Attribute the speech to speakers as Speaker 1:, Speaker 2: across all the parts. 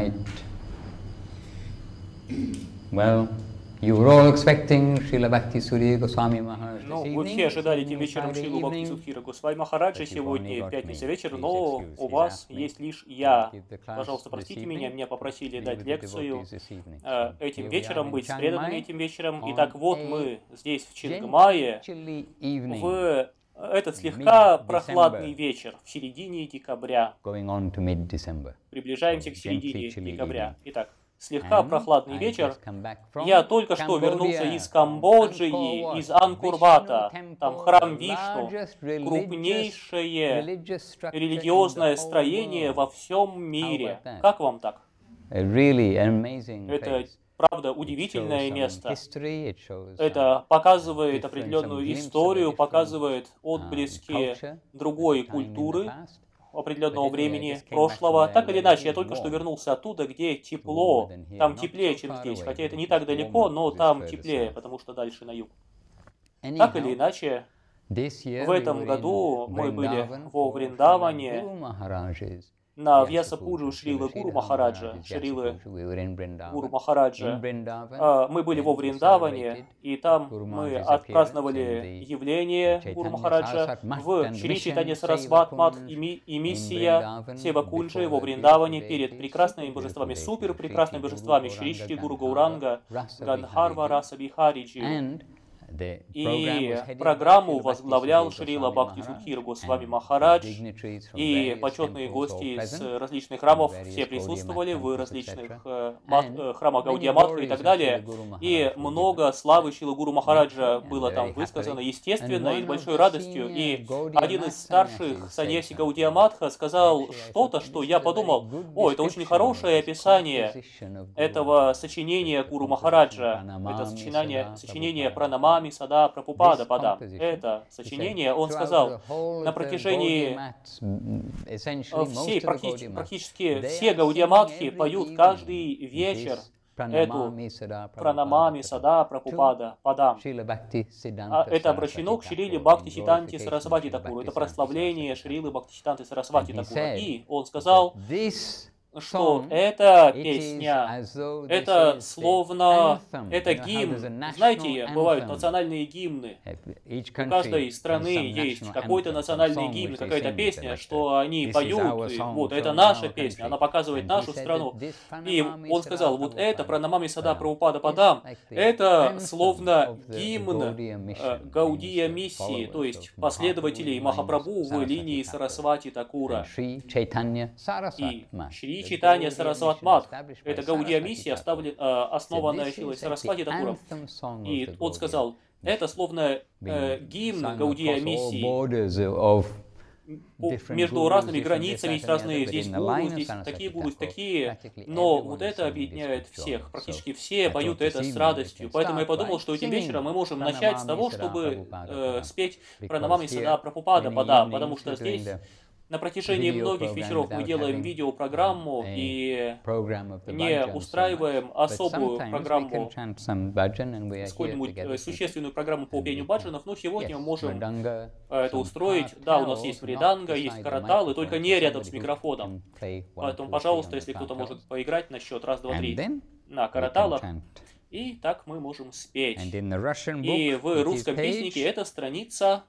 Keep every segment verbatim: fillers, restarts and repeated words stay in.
Speaker 1: night. Well, you were all expecting Srila Bhakti Sudhir Goswami Maharaj this
Speaker 2: Ну,
Speaker 1: evening.
Speaker 2: вы все ожидали этим
Speaker 1: Evening,
Speaker 2: вечером
Speaker 1: Friday
Speaker 2: Шрилу Бхакти
Speaker 1: evening.
Speaker 2: Судхира Госвами Махараджа
Speaker 1: But you've
Speaker 2: сегодня,
Speaker 1: only
Speaker 2: в
Speaker 1: got
Speaker 2: пятницу
Speaker 1: me.
Speaker 2: вечер,
Speaker 1: Please
Speaker 2: но
Speaker 1: excuse.
Speaker 2: у
Speaker 1: He's
Speaker 2: вас
Speaker 1: asked me
Speaker 2: есть лишь
Speaker 1: to
Speaker 2: я.
Speaker 1: give the class
Speaker 2: Пожалуйста,
Speaker 1: this
Speaker 2: простите
Speaker 1: evening.
Speaker 2: меня, меня попросили
Speaker 1: Be
Speaker 2: дать
Speaker 1: with the
Speaker 2: лекцию
Speaker 1: devotees this evening.
Speaker 2: э,
Speaker 1: So
Speaker 2: этим
Speaker 1: here we are
Speaker 2: вечером,
Speaker 1: in
Speaker 2: быть с
Speaker 1: Chiang
Speaker 2: преданными
Speaker 1: Mai
Speaker 2: этим вечером.
Speaker 1: on
Speaker 2: Итак, вот
Speaker 1: a
Speaker 2: мы здесь, в Чингмае,
Speaker 1: gently evening
Speaker 2: в этот слегка
Speaker 1: mid-December.
Speaker 2: прохладный вечер, в середине декабря.
Speaker 1: going on to mid-December.
Speaker 2: Приближаемся
Speaker 1: So,
Speaker 2: к середине
Speaker 1: gently chilly
Speaker 2: декабря.
Speaker 1: evening.
Speaker 2: Итак, слегка
Speaker 1: And
Speaker 2: прохладный
Speaker 1: I
Speaker 2: вечер.
Speaker 1: just come back from
Speaker 2: Я только что вернулся
Speaker 1: Cambodia,
Speaker 2: из
Speaker 1: from
Speaker 2: Камбоджи,
Speaker 1: Angkor Wat,
Speaker 2: из Анкор-Вата.
Speaker 1: Vishnu
Speaker 2: Там
Speaker 1: Temple,
Speaker 2: храм
Speaker 1: the
Speaker 2: Вишну,
Speaker 1: largest religious-
Speaker 2: крупнейшее
Speaker 1: religious structure in
Speaker 2: религиозное
Speaker 1: the whole
Speaker 2: строение
Speaker 1: world.
Speaker 2: во всем мире.
Speaker 1: How about that?
Speaker 2: Как вам так?
Speaker 1: A really amazing
Speaker 2: Это,
Speaker 1: place.
Speaker 2: правда,
Speaker 1: It shows
Speaker 2: удивительное
Speaker 1: some
Speaker 2: место.
Speaker 1: history, it shows some
Speaker 2: Это показывает
Speaker 1: different-
Speaker 2: определенную
Speaker 1: some glimpse of a
Speaker 2: историю,
Speaker 1: different,
Speaker 2: показывает
Speaker 1: um,
Speaker 2: отблески
Speaker 1: culture
Speaker 2: другой
Speaker 1: at a time in the
Speaker 2: культуры,
Speaker 1: past.
Speaker 2: определенного
Speaker 1: But anyway, I
Speaker 2: времени,
Speaker 1: just came back
Speaker 2: прошлого.
Speaker 1: from there
Speaker 2: Так или
Speaker 1: where
Speaker 2: иначе,
Speaker 1: it
Speaker 2: я
Speaker 1: is
Speaker 2: только что
Speaker 1: warm.
Speaker 2: вернулся оттуда, где тепло.
Speaker 1: Warmer than here.
Speaker 2: Там
Speaker 1: Not
Speaker 2: теплее,
Speaker 1: so
Speaker 2: чем
Speaker 1: far
Speaker 2: здесь,
Speaker 1: away,
Speaker 2: хотя
Speaker 1: but
Speaker 2: это
Speaker 1: it
Speaker 2: не
Speaker 1: is
Speaker 2: так далеко,
Speaker 1: warmer
Speaker 2: но
Speaker 1: because
Speaker 2: там
Speaker 1: it's further
Speaker 2: теплее,
Speaker 1: south.
Speaker 2: потому что дальше на юг. Так
Speaker 1: Anyhow,
Speaker 2: или иначе,
Speaker 1: this year
Speaker 2: в
Speaker 1: we
Speaker 2: этом
Speaker 1: were in
Speaker 2: году мы были
Speaker 1: Vrindavan
Speaker 2: во
Speaker 1: for
Speaker 2: Вриндаване,
Speaker 1: Srila Guru Maharaj's
Speaker 2: на
Speaker 1: Vyasa
Speaker 2: Вьясапуджу
Speaker 1: Puja,
Speaker 2: Шрилы
Speaker 1: Srila
Speaker 2: Гуру
Speaker 1: Sridhar
Speaker 2: Махараджа,
Speaker 1: Maharaj's
Speaker 2: Шрилы
Speaker 1: Vyasa Puja. We were in Vrindavan.
Speaker 2: Гуру
Speaker 1: In
Speaker 2: Махараджа.
Speaker 1: Vrindavan,
Speaker 2: А, Мы были во
Speaker 1: then we
Speaker 2: Вриндаване,
Speaker 1: celebrated
Speaker 2: и там
Speaker 1: Guru
Speaker 2: мы
Speaker 1: Maharaj's
Speaker 2: отпраздновали
Speaker 1: appearance in the
Speaker 2: явление
Speaker 1: Chaitanya
Speaker 2: Гуру Махараджа
Speaker 1: Saraswat Math
Speaker 2: в
Speaker 1: and
Speaker 2: Шри
Speaker 1: Mission
Speaker 2: Чайтанья Сарасват Мат
Speaker 1: Seva
Speaker 2: и, ми- и
Speaker 1: in
Speaker 2: миссия
Speaker 1: Vrindavan
Speaker 2: Сева Кунджи во
Speaker 1: before the
Speaker 2: Вриндаване
Speaker 1: beautiful
Speaker 2: перед
Speaker 1: deities,
Speaker 2: прекрасными
Speaker 1: super
Speaker 2: божествами,
Speaker 1: beautiful
Speaker 2: супер
Speaker 1: deities,
Speaker 2: прекрасными
Speaker 1: Shri
Speaker 2: божествами
Speaker 1: Guru
Speaker 2: Шри Шри Гуру
Speaker 1: Gauranga,
Speaker 2: Гауранга,
Speaker 1: Rasa
Speaker 2: Гандхарва
Speaker 1: Vihariji.
Speaker 2: Раса Бихариджи.
Speaker 1: And the program
Speaker 2: И
Speaker 1: was headed by
Speaker 2: программу
Speaker 1: Srila Bhakti
Speaker 2: возглавлял
Speaker 1: Sudhir
Speaker 2: Шрила
Speaker 1: Goswami
Speaker 2: Бхакти
Speaker 1: Maharaj,
Speaker 2: Судхира Госвами
Speaker 1: and
Speaker 2: Махарадж,
Speaker 1: dignitaries from
Speaker 2: и
Speaker 1: various
Speaker 2: почетные
Speaker 1: temples all
Speaker 2: гости
Speaker 1: present,
Speaker 2: с различных храмов,
Speaker 1: various
Speaker 2: все
Speaker 1: Gaudiya
Speaker 2: присутствовали
Speaker 1: Math
Speaker 2: в
Speaker 1: temples,
Speaker 2: различных
Speaker 1: et cetera.
Speaker 2: э, мат-
Speaker 1: And
Speaker 2: э, храмах
Speaker 1: many
Speaker 2: Гаудия Матха и
Speaker 1: glories
Speaker 2: так
Speaker 1: of
Speaker 2: далее.
Speaker 1: Srila Guru
Speaker 2: И
Speaker 1: Maharaj were
Speaker 2: много славы Шрилы Гуру Махараджа
Speaker 1: And
Speaker 2: было
Speaker 1: very
Speaker 2: там
Speaker 1: happily.
Speaker 2: высказано,
Speaker 1: And
Speaker 2: естественно, и
Speaker 1: one
Speaker 2: с
Speaker 1: of
Speaker 2: большой
Speaker 1: the
Speaker 2: радостью.
Speaker 1: senior
Speaker 2: И
Speaker 1: Gaudiya
Speaker 2: один из
Speaker 1: Math
Speaker 2: старших
Speaker 1: sannyasis
Speaker 2: саньяси
Speaker 1: said
Speaker 2: Гаудия
Speaker 1: something.
Speaker 2: Матха сказал
Speaker 1: Actually, I
Speaker 2: что-то,
Speaker 1: thought
Speaker 2: что
Speaker 1: this
Speaker 2: я
Speaker 1: is a very
Speaker 2: подумал,
Speaker 1: good
Speaker 2: о, это очень
Speaker 1: description
Speaker 2: хорошее
Speaker 1: of this
Speaker 2: описание
Speaker 1: composition of Guru
Speaker 2: этого
Speaker 1: Maharaj.
Speaker 2: сочинения
Speaker 1: The
Speaker 2: Гуру
Speaker 1: composition
Speaker 2: Махараджа.
Speaker 1: Pranamami
Speaker 2: Это сочинение,
Speaker 1: Sada
Speaker 2: сочинение
Speaker 1: Prabhupada.
Speaker 2: Пранамами Сада Прабхупада
Speaker 1: This
Speaker 2: Падам.
Speaker 1: composition,
Speaker 2: Это
Speaker 1: he said,
Speaker 2: сочинение, он
Speaker 1: throughout
Speaker 2: сказал,
Speaker 1: the whole
Speaker 2: на
Speaker 1: of the
Speaker 2: протяжении
Speaker 1: Gaudiya Maths, mm, essentially most
Speaker 2: всей,
Speaker 1: of the
Speaker 2: практически,
Speaker 1: Gaudiya Maths,
Speaker 2: практически
Speaker 1: they
Speaker 2: все
Speaker 1: are
Speaker 2: Гаудия
Speaker 1: singing
Speaker 2: Матхи
Speaker 1: every
Speaker 2: поют
Speaker 1: evening
Speaker 2: каждый вечер
Speaker 1: this
Speaker 2: эту
Speaker 1: Pranamami Sada
Speaker 2: Пранамами
Speaker 1: Prabhupada
Speaker 2: Сада
Speaker 1: to
Speaker 2: Прабхупада Падам.
Speaker 1: Srila Bhakti
Speaker 2: А
Speaker 1: Siddhanta
Speaker 2: это обращено к
Speaker 1: Saraswati
Speaker 2: Шриле
Speaker 1: Thakur,
Speaker 2: Бхакти
Speaker 1: in
Speaker 2: Сиданти
Speaker 1: glorification of
Speaker 2: Сарасвати
Speaker 1: Srila
Speaker 2: Такуру.
Speaker 1: Bhakti
Speaker 2: Это
Speaker 1: Siddhanta
Speaker 2: прославление
Speaker 1: Saraswati
Speaker 2: Шрилы
Speaker 1: Thakur.
Speaker 2: Бхакти Сиданти Сарасвати
Speaker 1: And he
Speaker 2: Такура.
Speaker 1: said,
Speaker 2: И он
Speaker 1: he
Speaker 2: сказал,
Speaker 1: said, this
Speaker 2: что
Speaker 1: song,
Speaker 2: эта
Speaker 1: it is
Speaker 2: песня,
Speaker 1: as though this
Speaker 2: это
Speaker 1: is the
Speaker 2: словно,
Speaker 1: anthem.
Speaker 2: это
Speaker 1: You know how
Speaker 2: гимн.
Speaker 1: there's a national
Speaker 2: Знаете, бывают
Speaker 1: anthem.
Speaker 2: национальные гимны.
Speaker 1: Each
Speaker 2: У
Speaker 1: country
Speaker 2: каждой
Speaker 1: has
Speaker 2: страны
Speaker 1: some
Speaker 2: есть
Speaker 1: national
Speaker 2: какой-то
Speaker 1: anthem, some
Speaker 2: национальный
Speaker 1: song
Speaker 2: гимн,
Speaker 1: which they
Speaker 2: какая-то
Speaker 1: sing,
Speaker 2: песня,
Speaker 1: like
Speaker 2: что они
Speaker 1: this is
Speaker 2: поют,
Speaker 1: our
Speaker 2: и
Speaker 1: song
Speaker 2: вот это
Speaker 1: showing
Speaker 2: наша
Speaker 1: our
Speaker 2: песня,
Speaker 1: country.
Speaker 2: она показывает
Speaker 1: And he
Speaker 2: нашу
Speaker 1: said
Speaker 2: страну.
Speaker 1: that this
Speaker 2: И
Speaker 1: Pranamami
Speaker 2: он
Speaker 1: Sada
Speaker 2: сказал, вот это
Speaker 1: Prabhupada,
Speaker 2: Пранамами Сада
Speaker 1: uh,
Speaker 2: Прабхупада
Speaker 1: is
Speaker 2: Падам,
Speaker 1: like the
Speaker 2: это
Speaker 1: anthem
Speaker 2: словно
Speaker 1: of the
Speaker 2: гимн
Speaker 1: Gaudiya
Speaker 2: э,
Speaker 1: mission,
Speaker 2: Гаудия
Speaker 1: means the
Speaker 2: миссии, то
Speaker 1: followers
Speaker 2: есть
Speaker 1: of
Speaker 2: последователей
Speaker 1: Mahaprabhu
Speaker 2: Махапрабху в
Speaker 1: Saraswati
Speaker 2: линии
Speaker 1: Thakur.
Speaker 2: Сарасвати Такура.
Speaker 1: And Sri Chaitanya
Speaker 2: И
Speaker 1: Saraswat Math,
Speaker 2: Шри
Speaker 1: the
Speaker 2: Чайтанья
Speaker 1: Gaudiya
Speaker 2: Сарасват
Speaker 1: mission
Speaker 2: Мат,
Speaker 1: established by
Speaker 2: это Гаудия
Speaker 1: Saraswati
Speaker 2: миссия,
Speaker 1: Thakur.
Speaker 2: оставлен- э,
Speaker 1: So
Speaker 2: основанная
Speaker 1: this
Speaker 2: Шилой
Speaker 1: is like
Speaker 2: Сарасвати
Speaker 1: the
Speaker 2: Такуром.
Speaker 1: anthem song of
Speaker 2: И
Speaker 1: the
Speaker 2: он
Speaker 1: Gaudiya
Speaker 2: сказал, это словно э,
Speaker 1: being
Speaker 2: гимн
Speaker 1: sung
Speaker 2: Гаудия
Speaker 1: across all
Speaker 2: миссии.
Speaker 1: borders of
Speaker 2: По-
Speaker 1: different
Speaker 2: Между
Speaker 1: gurus,
Speaker 2: разными
Speaker 1: different
Speaker 2: границами
Speaker 1: this,
Speaker 2: есть
Speaker 1: that, and the
Speaker 2: разные,
Speaker 1: other, but
Speaker 2: здесь
Speaker 1: in the
Speaker 2: гуру,
Speaker 1: line of
Speaker 2: здесь
Speaker 1: Saraswati
Speaker 2: такие гуру,
Speaker 1: Thakur,
Speaker 2: такие,
Speaker 1: practically
Speaker 2: но
Speaker 1: everyone
Speaker 2: вот
Speaker 1: is
Speaker 2: это
Speaker 1: singing
Speaker 2: объединяет
Speaker 1: this with
Speaker 2: всех,
Speaker 1: joy.
Speaker 2: практически
Speaker 1: So
Speaker 2: все
Speaker 1: I
Speaker 2: поют
Speaker 1: thought this
Speaker 2: это с
Speaker 1: evening we
Speaker 2: радостью.
Speaker 1: can
Speaker 2: Поэтому я
Speaker 1: start
Speaker 2: подумал,
Speaker 1: by
Speaker 2: что этим
Speaker 1: singing
Speaker 2: вечером мы можем начать с
Speaker 1: Pranamami
Speaker 2: того,
Speaker 1: Sada
Speaker 2: чтобы
Speaker 1: Prabhupada
Speaker 2: э,
Speaker 1: Padam.
Speaker 2: спеть
Speaker 1: Because
Speaker 2: Пранамами
Speaker 1: here,
Speaker 2: Сада Прабхупада
Speaker 1: many
Speaker 2: Падам,
Speaker 1: evenings
Speaker 2: потому что
Speaker 1: we're doing
Speaker 2: здесь
Speaker 1: the
Speaker 2: на протяжении
Speaker 1: video
Speaker 2: многих
Speaker 1: program
Speaker 2: вечеров мы
Speaker 1: without
Speaker 2: делаем
Speaker 1: having
Speaker 2: видеопрограмму
Speaker 1: a
Speaker 2: и
Speaker 1: program of the
Speaker 2: не
Speaker 1: bhajan so much.
Speaker 2: устраиваем
Speaker 1: But
Speaker 2: особую
Speaker 1: sometimes we can
Speaker 2: программу,
Speaker 1: chant some bhajan and we are here
Speaker 2: сколь-нибудь
Speaker 1: together.
Speaker 2: э, существенную программу по
Speaker 1: And we
Speaker 2: пению
Speaker 1: can-
Speaker 2: баджанов, но сегодня мы
Speaker 1: Yes,
Speaker 2: можем
Speaker 1: mridanga,
Speaker 2: э, это
Speaker 1: some
Speaker 2: устроить. Да, у нас
Speaker 1: kartals,
Speaker 2: есть
Speaker 1: not
Speaker 2: мриданга,
Speaker 1: beside
Speaker 2: есть
Speaker 1: the
Speaker 2: караталы, только
Speaker 1: microphone,
Speaker 2: не
Speaker 1: for
Speaker 2: рядом с
Speaker 1: somebody who
Speaker 2: микрофоном.
Speaker 1: can play one,
Speaker 2: Поэтому,
Speaker 1: two,
Speaker 2: пожалуйста,
Speaker 1: three on
Speaker 2: если
Speaker 1: the
Speaker 2: кто-то может
Speaker 1: kartals.
Speaker 2: поиграть на счет раз, два,
Speaker 1: And
Speaker 2: три
Speaker 1: then
Speaker 2: на
Speaker 1: we can
Speaker 2: караталах,
Speaker 1: chant.
Speaker 2: и так мы можем спеть.
Speaker 1: And in the Russian
Speaker 2: И
Speaker 1: book,
Speaker 2: в
Speaker 1: it is
Speaker 2: русском
Speaker 1: page
Speaker 2: песнике это страница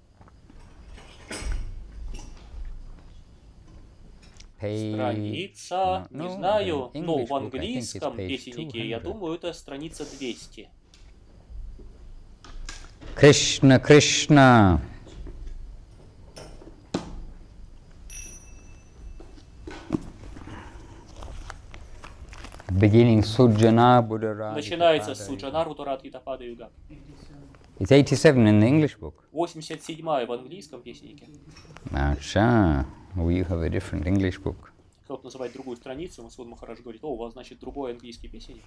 Speaker 1: page-
Speaker 2: страница,
Speaker 1: no,
Speaker 2: не
Speaker 1: no,
Speaker 2: знаю,
Speaker 1: the
Speaker 2: но
Speaker 1: English
Speaker 2: в
Speaker 1: book, I think it's
Speaker 2: английском
Speaker 1: page
Speaker 2: песеннике, я
Speaker 1: two hundred.
Speaker 2: думаю, это страница двести.
Speaker 1: Krishna, Krishna. Beginning Sujana Buddha
Speaker 2: Начинается с Суджанар Утарати Тапада Юга.
Speaker 1: It's eighty-seven in the English book.
Speaker 2: восемьдесят седьмая в английском песеннике.
Speaker 1: Acha, we have a different English book.
Speaker 2: Кто-то называет другую страницу, Масуд Махарадж говорит, о, у вас, значит, другой английский песенник.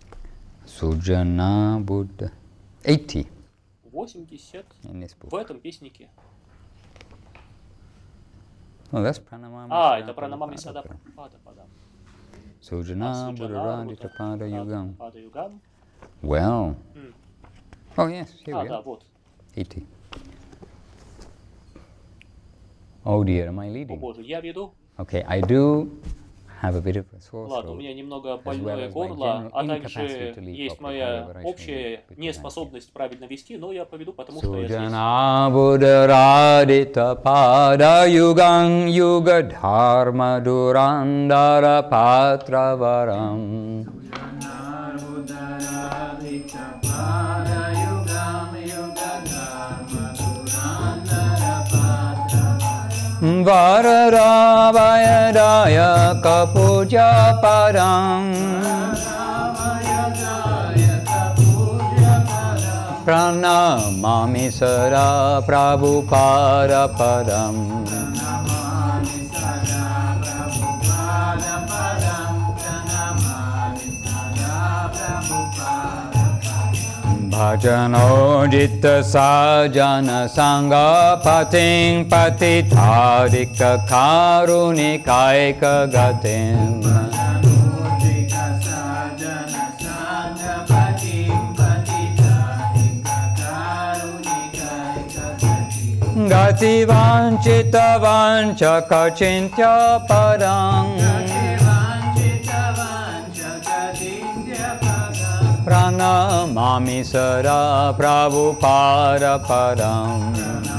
Speaker 1: Sujana Buddha. eighty
Speaker 2: восемьдесят
Speaker 1: in this
Speaker 2: в
Speaker 1: book.
Speaker 2: этом песеннике.
Speaker 1: Oh, that's Pranamami.
Speaker 2: А,
Speaker 1: Sada
Speaker 2: это Пранамами
Speaker 1: Prabhupada
Speaker 2: Сада
Speaker 1: Padam.
Speaker 2: Прабхупада Падам.
Speaker 1: Sujana Buddha Tapada Yugam.
Speaker 2: Тапада Югам.
Speaker 1: Well.
Speaker 2: М.
Speaker 1: Oh, yes, here
Speaker 2: А,
Speaker 1: we
Speaker 2: да,
Speaker 1: are.
Speaker 2: вот.
Speaker 1: eighty. Oh dear, am I
Speaker 2: О
Speaker 1: leading?
Speaker 2: боже, я веду.
Speaker 1: Okay, I do have a bit of a sore
Speaker 2: Ладно, у
Speaker 1: throat.
Speaker 2: меня немного
Speaker 1: as well
Speaker 2: больное
Speaker 1: as my
Speaker 2: горло,
Speaker 1: general
Speaker 2: а
Speaker 1: incapacity
Speaker 2: также
Speaker 1: to lead
Speaker 2: есть
Speaker 1: properly.
Speaker 2: моя
Speaker 1: However, I shall
Speaker 2: общая
Speaker 1: be quick.
Speaker 2: неспособность правильно вести, но я поведу, потому что я здесь.
Speaker 1: Sujana buddharadita pada yugang yuga dharma durandara patravaram. Varadavayadaya kapuja padam Pranamami sada Prabhupada padam Bhajano jitta sajana sangha pating patitadika karunikaika gatim Gati vanchita vancha kachintya padam Pranamami sada Prabhupada padam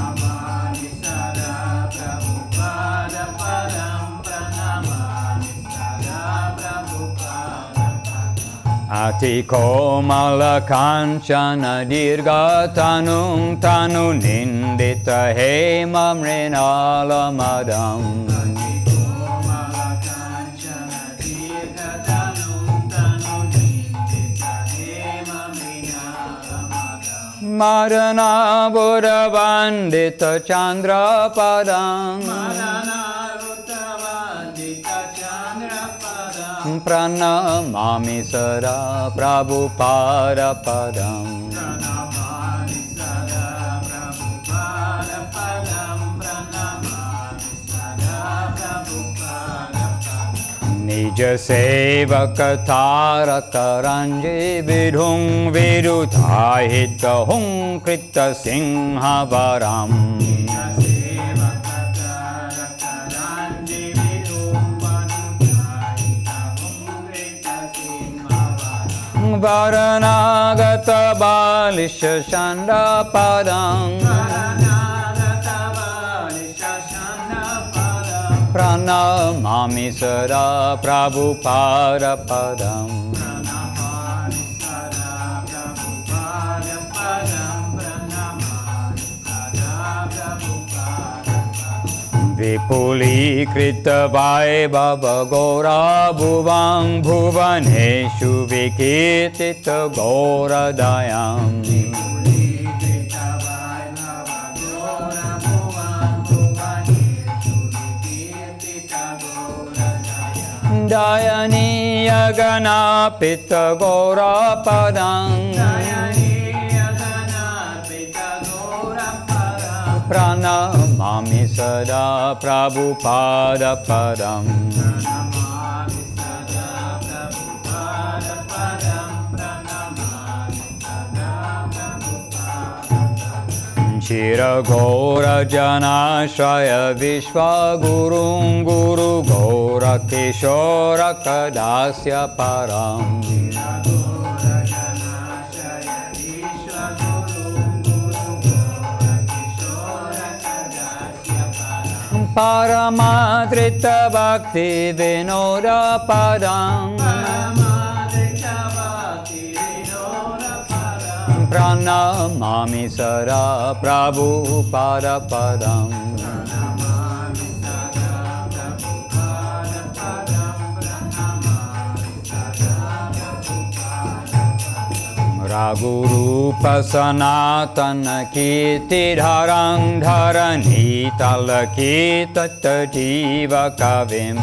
Speaker 1: Atiko malakanchana dirga tanung tanu nindita hema mrinala madam Madana Buddha Vandita Chandra Padam Pranamami sada Prabhupada padam Nija sevaka taraka ranji vidhung vidutahita hung krita singha varam Varanagata balisha shanda padam Pranamami sada Prabhupada padam Vipuli krita vaibhava gora bhuvang bhuvaneshu vikirtita gora dayam Dayaniya ganapita gora padam Pranamami sada Prabhupada padam Chira Gora Janashaya Vishwa Gurung Guru Gora Kishora Kadasya Param Paramadrita Bhakti Vinoda Padam Pranamami sada Prabhupada padam Raghurupa sanatana kirti dharang dharani talakita jiva kavim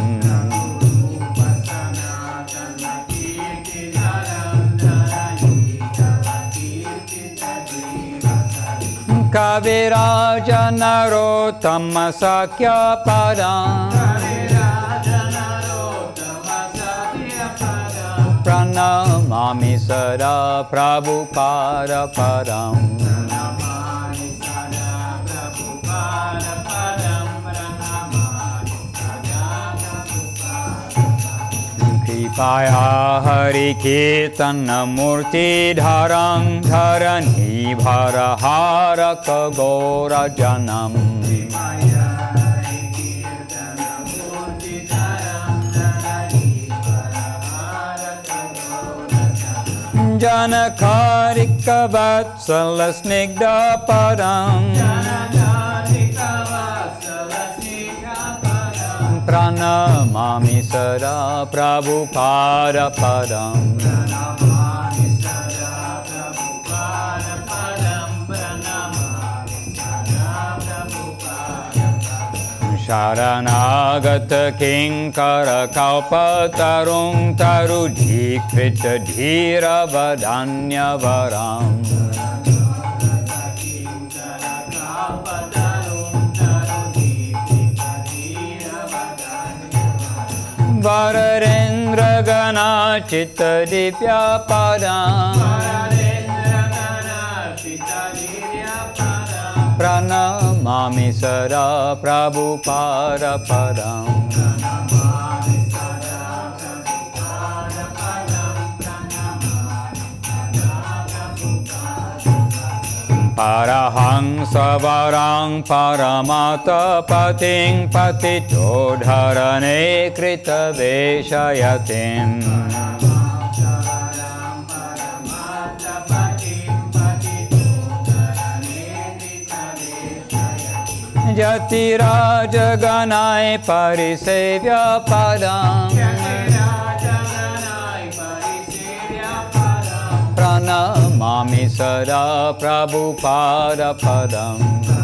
Speaker 1: Kaviraja Narottama Sakya Padam Pranamami sada Prabhupada padam
Speaker 3: Paya Hari Kirtana Murti Dharang Dharani Bharahara Kagora Janam Janakarika Vatsala Snigdha Padam Pranamami Sada Prabhupada Padam Sharanagata Kinkara Kalpatarung Tarudhikrita Dhira Vadanya Varam Vararendra Gana Chitta Dipya Padam Pranamami Sada Prabhupada Padam Parahang Savarang Paramata Pating Patito Dharane Krita Veshayatim Jatiraja Ganai Parisevya Padam Pranamami Sada Prabhupada Padam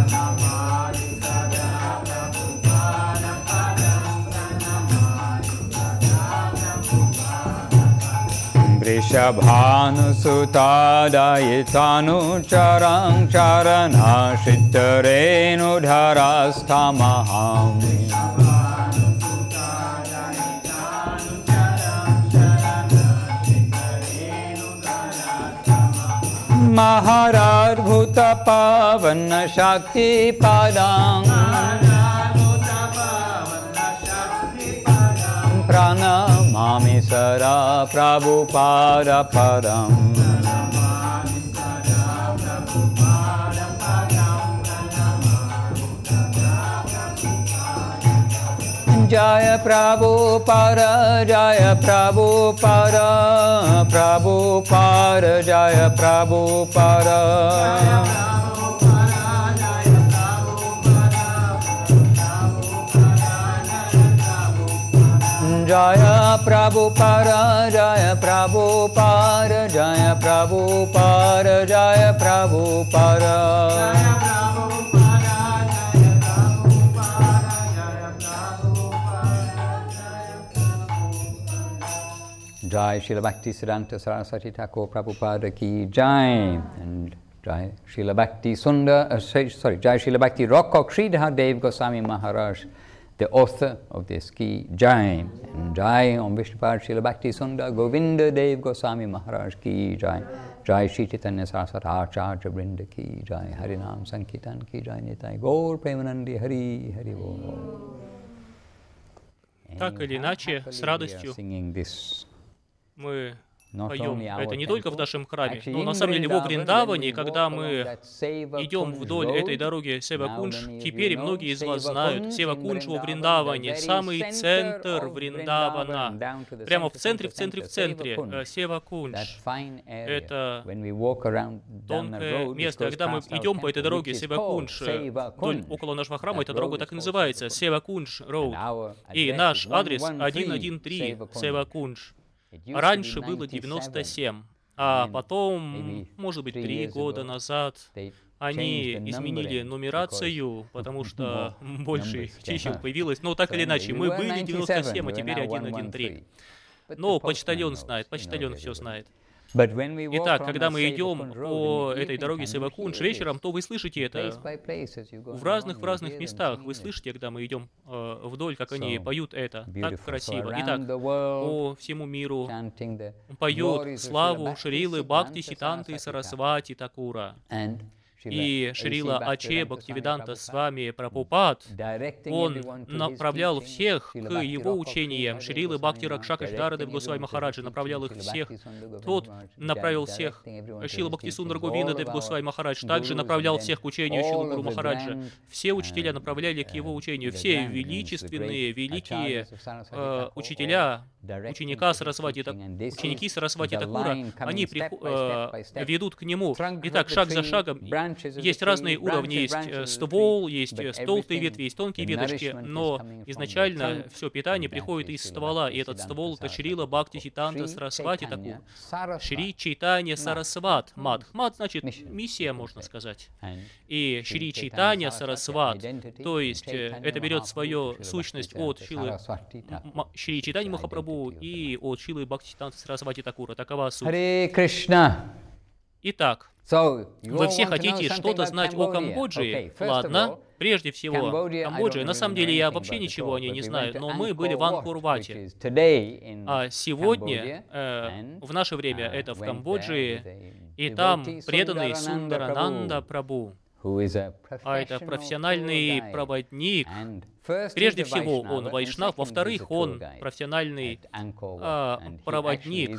Speaker 3: Vrishabhanu Sutta Dayitanu Charang Charana Shittarenu Dharastamaham Maharad Bhuta Pavana Shakti Padam Pranamami Sada Prabhupada Padam Jaya Prabhupada Jaya Prabhupada Prabhupada Jaya Prabhupada Jaya Prabhupada Jaya Prabhupada Jaya Prabhupada Jaya Prabhupada Jai Srila Bhaktisiddhanta Saraswati Thakur Prabhupada ki Jai and Jai Srila Bhakti Sundar uh, sorry Jai Srila Bhakti Rockcock Sridhar Dev Goswami Maharaj, the author of this ki Jai, and Jai Om Vishnupad Srila Bhakti Sundar Govinda Dev Goswami Maharaj ki Jai, Jai Shri Chaitanya Saraswati Acharya Vrinda ki Jai, Harinam Sankirtan ki Jai, Nitai Gaur Premanandi Hari Hari Bol.
Speaker 2: Так или иначе, с радостью мы поем это не только в нашем храме, но на самом деле во Вриндаване, когда мы идем вдоль этой дороги Сева-Кундж, теперь многие из вас знают, Сева-Кундж во Вриндаване, самый центр Вриндавана, прямо в центре, в центре, в центре Сева-Кундж. Это тонкое место. Когда мы идем по этой дороге Сева-Кундж, вдоль около нашего храма, эта дорога так и называется, Сева-Кундж Роуд. И наш адрес один один три Сева-Кундж. Раньше было девяносто семь, а потом, может быть, три года назад они изменили нумерацию, потому что больше чисел появилось. Но так или иначе, мы были девяносто семь, а теперь один один три. Но почтальон знает, почтальон все знает. Итак, когда мы идем по этой дороге Сева-Кундж вечером, то вы слышите это в разных в разных местах. Вы слышите, когда мы идем э, вдоль, как они поют это. Так красиво. Итак, по всему миру поет славу Шрилы Бхакти Сиддханты Сарасвати Такура. И Шрила Аче Бхактивиданта Свами Прабхупад, он направлял всех к его учениям. Шрила Бхакти Ракшака Шдарадев Госвами Махараджа направлял их всех. Тот направил всех. Шрила Бхакти Сундар Говинда Дев Госвами Махарадж также направлял всех к учению Шрила Гуру Махараджа. Все учителя направляли к его учению. Все величественные, великие э, учителя, ученика Сарасвати, ученики Сарасвати Такура, они приход, э, ведут к нему. Итак, шаг за шагом. Есть разные уровни, есть ствол, есть толстые ветви, есть тонкие веточки, но изначально все питание приходит из ствола, и этот ствол — это Шрила Бхакти Ситанта Сарасвати Такур. Шри Чайтанья Сарасват Мадх. Мадх значит миссия, можно сказать. И Шри Чайтанья Сарасват, то есть это берет свою сущность от Шрилы Шри Чайтаньи Махапрабху и от Шрилы Бхакти Ситанта Сарасвати Такура. Такова суть.
Speaker 3: Харе Кришна.
Speaker 2: Итак, вы все хотите что-то знать о Камбодже? Ладно, прежде всего, Камбоджа. На самом деле я вообще ничего о ней не знаю, но мы были в Ангкор-Вате. А сегодня, э, в наше время, это в Камбодже, и там преданный Сундарананда Прабху. А это профессиональный проводник. Прежде всего, он вайшнав, во-вторых, он профессиональный э, проводник,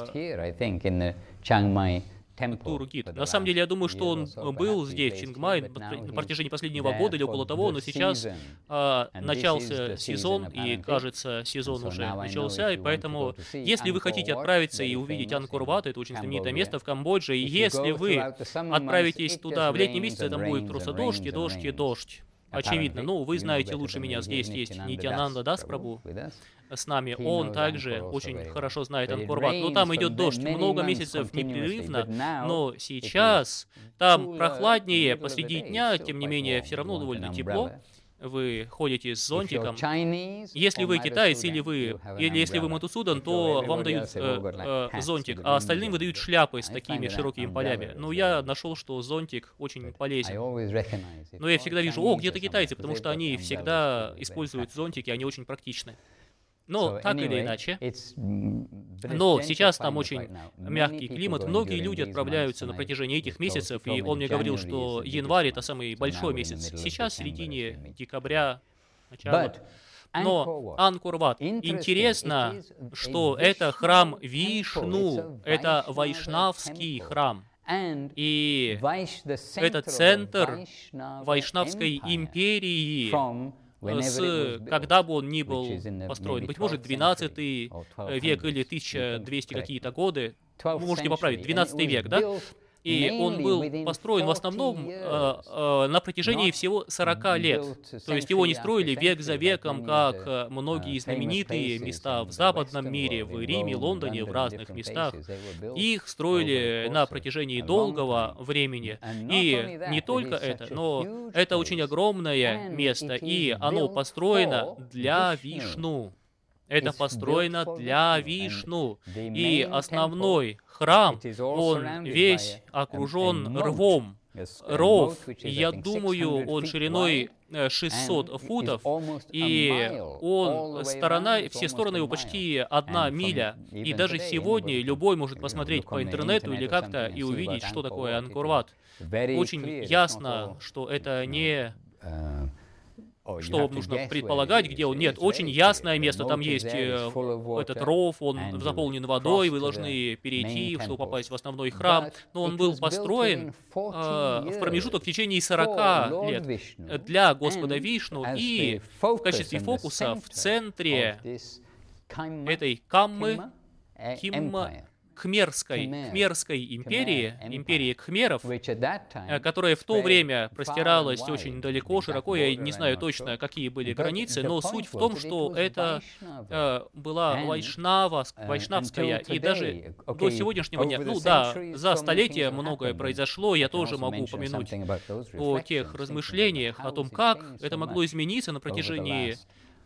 Speaker 2: э, тургид. На самом деле, я думаю, что он был здесь, в Чингмай, на протяжении последнего года или около того, но сейчас а, начался сезон, и, кажется, сезон уже начался, и поэтому, если вы хотите отправиться и увидеть Ангкор-Ват, это очень знаменитое место в Камбодже, и если вы отправитесь туда в летние месяцы, там будет просто дождь, и дождь, и дождь. Очевидно. Ну, вы знаете лучше меня, здесь есть Нитьянанда Дас Прабху с нами. Он также очень хорошо знает Ангкор-Ват. Но там идет дождь много месяцев непрерывно, но сейчас там прохладнее посреди дня, тем не менее, все равно довольно тепло. Вы ходите с зонтиком. Если вы китаец или вы, или если вы Мадусудан, то вам дают э, э, зонтик, а остальным выдают шляпы с такими широкими полями. Но я нашел, что зонтик очень полезен. Но я всегда вижу, о, где-то китайцы, потому что они всегда используют зонтики, они очень практичны. Но так или иначе, но сейчас там очень мягкий климат, многие люди отправляются на протяжении этих месяцев, и он мне говорил, что январь — это самый большой месяц. Сейчас в середине декабря, начало. Но Ангкор-Ват, интересно, что это храм Вишну, это вайшнавский храм. И это центр Вайшнавской империи, с, когда бы он ни был построен. Быть может, двенадцатый век или тысяча двести какие-то годы. Вы можете поправить, двенадцатый век, да? И он был построен в основном э, э, на протяжении всего сорока лет. То есть его не строили век за веком, как многие знаменитые места в западном мире, в Риме, Лондоне, в разных местах. Их строили на протяжении долгого времени. И не только это, но это очень огромное место, и оно построено для Вишну. Это построено для Вишну. И основной храм, он весь окружен рвом. Ров, я думаю, он шириной шестьсот футов, и он, сторона, все стороны его почти одна миля. И даже сегодня любой может посмотреть по интернету или как-то и увидеть, что такое Ангкор-Ват. Очень ясно, что это не... Что нужно предполагать, где он? Нет, очень ясное место. Там есть э, этот ров, он заполнен водой, вы должны перейти, чтобы попасть в основной храм. Но он был построен э, в промежуток в течение сорока лет для Господа Вишну, и в качестве фокуса в центре этой Каммы, Кимма, Кхмерской, Кхмерской империи, империи Кхмеров, которая в то время простиралась очень далеко, широко, я не знаю точно, какие были границы, но суть в том, что это э, была вайшнава, вайшнавская, и даже до сегодняшнего дня, ну да, за столетия многое произошло, я тоже могу упомянуть о тех размышлениях, о том, как это могло измениться на протяжении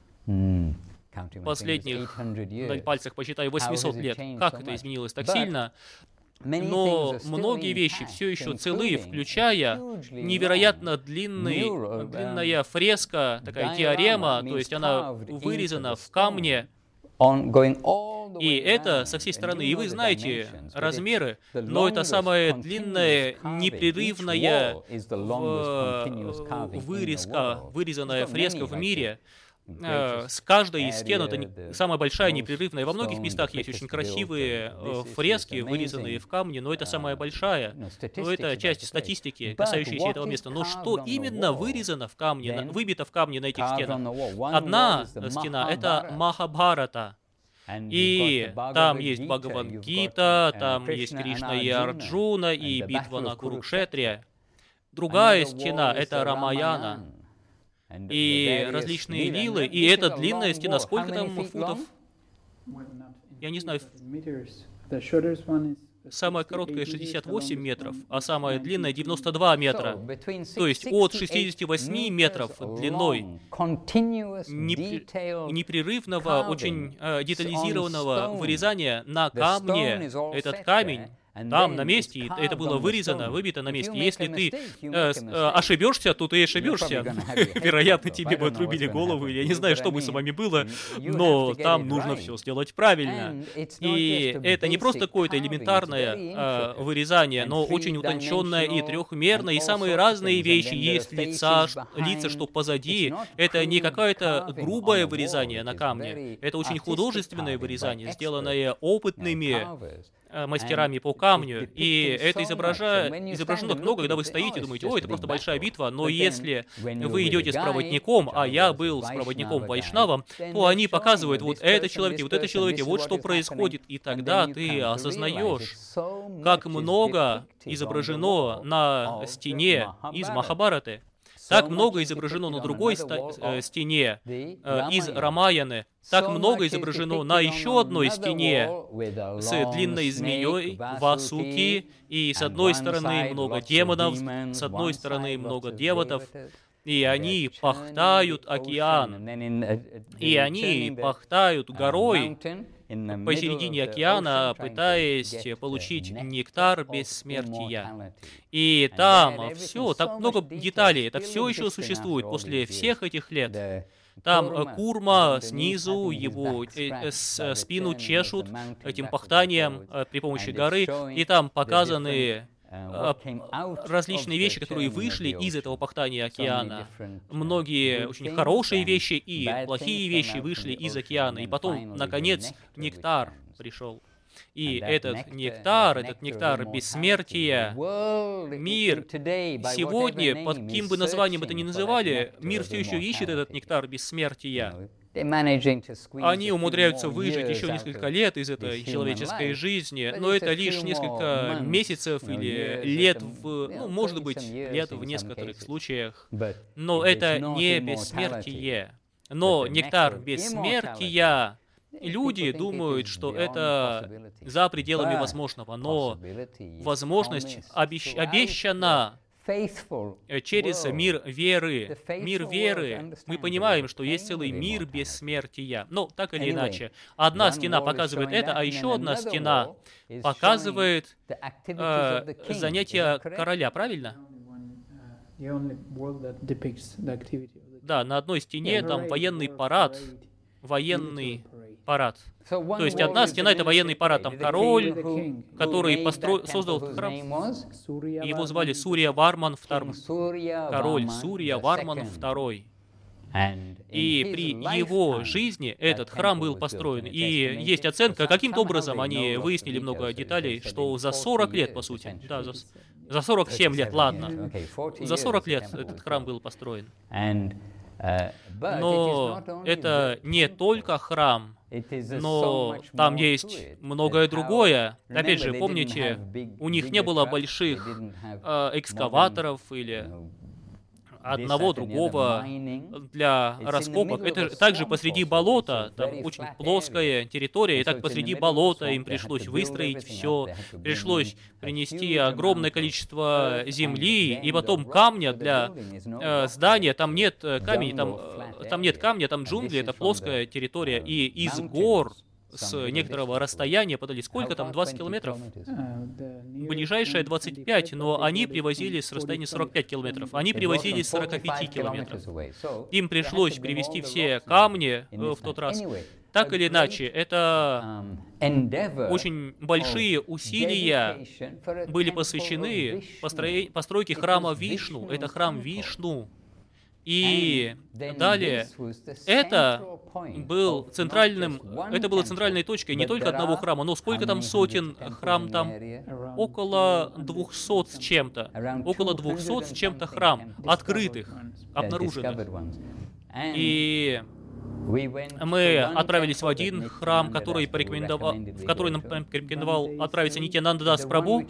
Speaker 2: последних, на пальцах посчитаю, восемьсот лет. Как это изменилось так сильно? Но многие вещи все еще целы, включая невероятно длинный, длинная фреска, такая теорема, то есть она вырезана в камне, И это со всей стороны. И вы знаете размеры, но это самая длинная, непрерывная вырезка, вырезанная фреска в мире. С каждой из стен, это самая большая, непрерывная. Во многих местах есть очень красивые фрески, вырезанные в камне, но это самая большая. Но это часть статистики, касающейся этого места. Но что именно вырезано в камне, выбито в камне на этих стенах? Одна стена — это Махабхарата. И там есть Бхагавад-гита, там есть Кришна и Арджуна, и битва на Курукшетре. Другая стена — это Рамаяна. И различные лилы, и эта длинная стена, сколько там футов? Я не знаю. Самая короткая шестьдесят восемь метров, а самая длинная девяносто два метра. То есть от шестидесяти восьми метров длиной непри- непрерывного, очень э, детализированного вырезания на камне. Этот камень там, на месте, и это было вырезано, выбито на месте. Если ты э, э, ошибешься, то ты ошибешься. Вероятно, тебе бы отрубили голову, я не знаю, что бы с вами было, но там нужно все сделать правильно. И это не просто какое-то элементарное э, вырезание, но очень утонченное и трехмерное, и самые разные вещи. Есть лица, лица, что позади. Это не какое-то грубое вырезание на камне, это очень художественное вырезание, сделанное опытными мастерами по камню, и это изображает, изображено так много, когда вы стоите и думаете: о, это просто большая битва, но если вы идете с проводником, а я был с проводником Вайшнавом, то они показывают: вот это человек, и вот это человек, и вот что происходит, и тогда ты осознаешь, как много изображено на стене из Махабхараты. Так много изображено на другой ста- стене э, из Рамаяны. Так много изображено на еще одной стене с длинной змеей Васуки. И с одной стороны много демонов, с одной стороны много деватов. И они пахтают океан. И они пахтают горой посередине океана, пытаясь получить нектар бессмертия. И там все, так много деталей, это все еще существует после всех этих лет. Там Курма снизу, его э, э, спину чешут этим пахтанием э, при помощи горы, и там показаны различные вещи, которые вышли из этого пахтания океана. Многие очень хорошие вещи и плохие вещи вышли из океана. И потом, наконец, нектар пришел. И этот нектар, этот нектар бессмертия, мир сегодня, под каким бы названием это ни называли, мир все еще ищет этот нектар бессмертия. Они умудряются выжить еще несколько лет из этой человеческой жизни, но это лишь несколько месяцев или лет, в, ну, может быть, лет в некоторых случаях, но это не бессмертие. Но нектар бессмертия, люди думают, что это за пределами возможного, но возможность обещ- обещана через мир веры. Мир веры. Мы понимаем, что есть целый мир бессмертия. Но так или иначе, одна стена показывает это, а еще одна стена показывает э, занятия короля, правильно? Да, на одной стене там военный парад. Военный парад. То есть одна стена — это военный парад. Там король, который постро... создал этот храм. Его звали Сурья Варман второй. Король Сурья Варман второй. И при его жизни этот храм был построен. И есть оценка, каким-то образом они выяснили много деталей, что за сорок лет, по сути, да, за, за сорок семь лет, ладно, за сорок лет этот храм был построен. Но это не только храм, но там есть многое другое. Опять же, помните, у них не было больших э, экскаваторов или одного другого для раскопок. Это также посреди болота, там очень плоская территория, и так посреди болота им пришлось выстроить все, пришлось принести огромное количество земли и потом камня для э, здания. Там нет камней, там, там нет камня, там джунгли, это плоская территория, и из гор с некоторого расстояния подали. Сколько там? двадцать километров? Ближайшее двадцать пять, но они привозили с расстояния сорок пять километров. Они привозили с сорока пяти километров. Им пришлось привезти все камни в тот раз. Так или иначе, это очень большие усилия были посвящены построи- постройке храма Вишну. Это храм Вишну. И далее, это был центральным, это было центральной точкой не только одного храма, но сколько там сотен храм там? Около двухсот с чем-то. Около двухсот с чем-то храм, открытых, обнаруженных. И мы отправились в один храм, который порекомендовал, в который нам порекомендовал отправиться Нитьянанда Дас Прабху,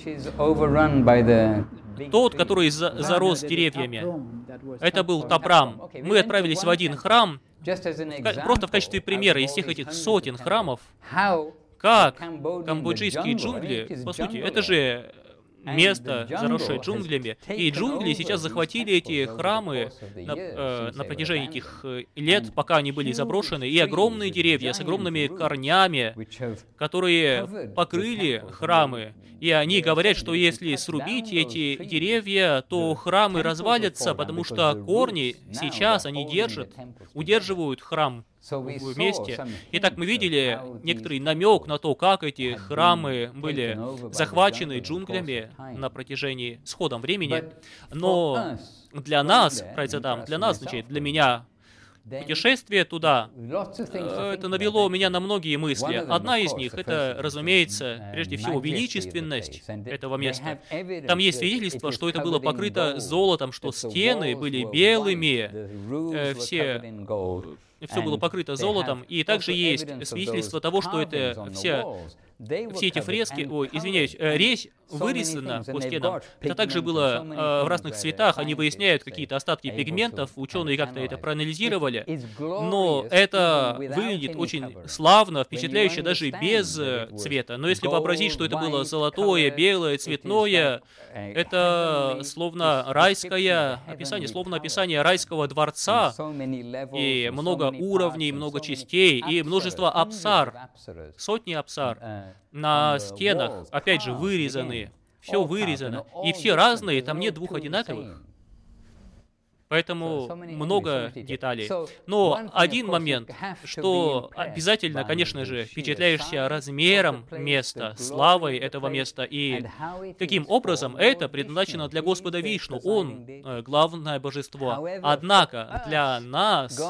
Speaker 2: тот, который за, зарос деревьями. Это был Тапрам. Мы отправились в один храм, в, просто в качестве примера из всех этих сотен храмов, как камбоджийские джунгли, по сути, это же место, заросшее джунглями. И джунгли сейчас захватили эти храмы на, э, на протяжении этих лет, пока они были заброшены, и огромные деревья с огромными корнями, которые покрыли храмы. И они говорят, что если срубить эти деревья, то храмы развалятся, потому что корни сейчас они держат, удерживают храм вместе. Итак, мы видели некоторый намек на то, как эти храмы были захвачены джунглями на протяжении, с ходом времени. Но для нас, Прайцадам, для нас, значит, для меня, путешествие туда, это навело меня на многие мысли. Одна из них, это, разумеется, прежде всего, величественность этого места. Там есть свидетельство, что это было покрыто золотом, что стены были белыми, э, все... Все было покрыто золотом, и также есть свидетельство того, что это все, все эти фрески, ой, извиняюсь, резь вырезана по стенам. Это также было э, в разных цветах, они выясняют какие-то остатки пигментов, ученые как-то это проанализировали, но это выглядит очень славно, впечатляюще даже без цвета. Но если вообразить, что это было золотое, белое, цветное, это словно райское описание, словно описание райского дворца, и много уровней, много частей, и множество апсар, сотни апсар на стенах, опять же, вырезаны, все вырезано, и все разные, там нет двух одинаковых. Поэтому много деталей. Но один момент, что обязательно, конечно же, впечатляешься размером места, славой этого места, и каким образом это предназначено для Господа Вишну. Он э, главное божество. Однако для нас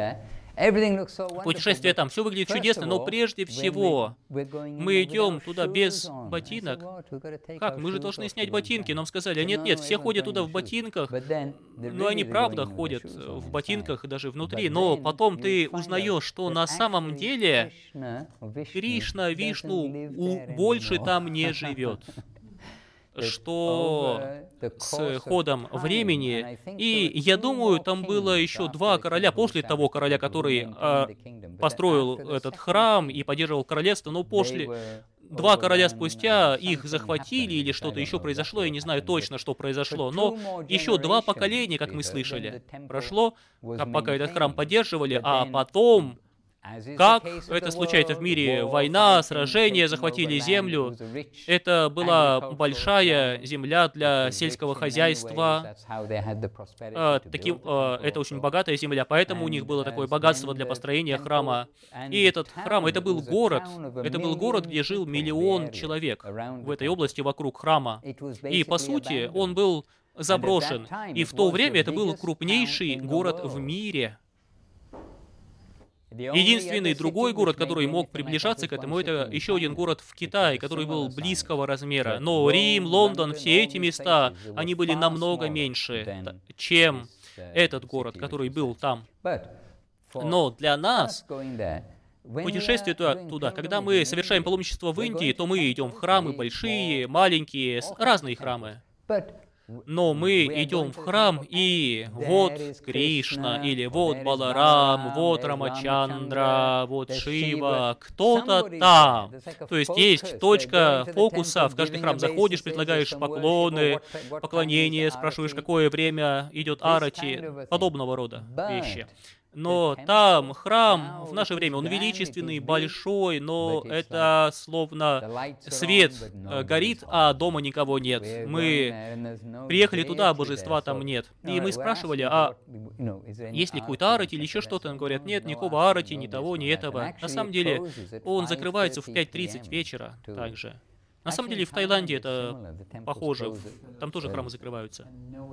Speaker 2: путешествие там, все выглядит чудесно, но прежде всего мы идем туда без ботинок. Как? Мы же должны снять ботинки. Нам сказали, нет-нет, все ходят туда в ботинках. Но они правда ходят в ботинках даже внутри. Но потом ты узнаешь, что на самом деле Кришна, Вишну больше там не живет. Что с ходом времени, и я думаю, там было еще два короля, после того короля, который э, построил этот храм и поддерживал королевство, но после... Два короля спустя их захватили или что-то еще произошло, я не знаю точно, что произошло, но еще два поколения, как мы слышали, прошло, пока этот храм поддерживали, а потом... Как это случается в мире? Война, сражения, захватили землю. Это была большая земля для сельского хозяйства. Э, таким, э, это очень богатая земля, поэтому у них было такое богатство для построения храма. И этот храм, это был город. Это был город, где жил миллион человек в этой области вокруг храма. И, по сути, он был заброшен. И в то время это был крупнейший город в мире. Единственный другой город, который мог приближаться к этому, это еще один город в Китае, который был близкого размера. Но Рим, Лондон, все эти места, они были намного меньше, чем этот город, который был там. Но для нас, путешествие туда, когда мы совершаем паломничество в Индии, то мы идем в храмы большие, маленькие, разные храмы. Но мы идем в храм, и вот Кришна, или вот Баларам, вот Рамачандра, вот Шива, кто-то там. То есть есть точка фокуса, в каждый храм заходишь, предлагаешь поклоны, поклонения, спрашиваешь, какое время идет арати, подобного рода вещи. Но там храм в наше время, он величественный, большой, но это словно свет горит, а дома никого нет. Мы приехали туда, а божества там нет. И мы спрашивали, а есть ли какой-то арати или еще что-то? Они говорят, нет, никакого арати, ни того, ни этого. На самом деле, он закрывается в пять тридцать вечера также. На самом деле, в Таиланде это похоже. Там тоже храмы закрываются.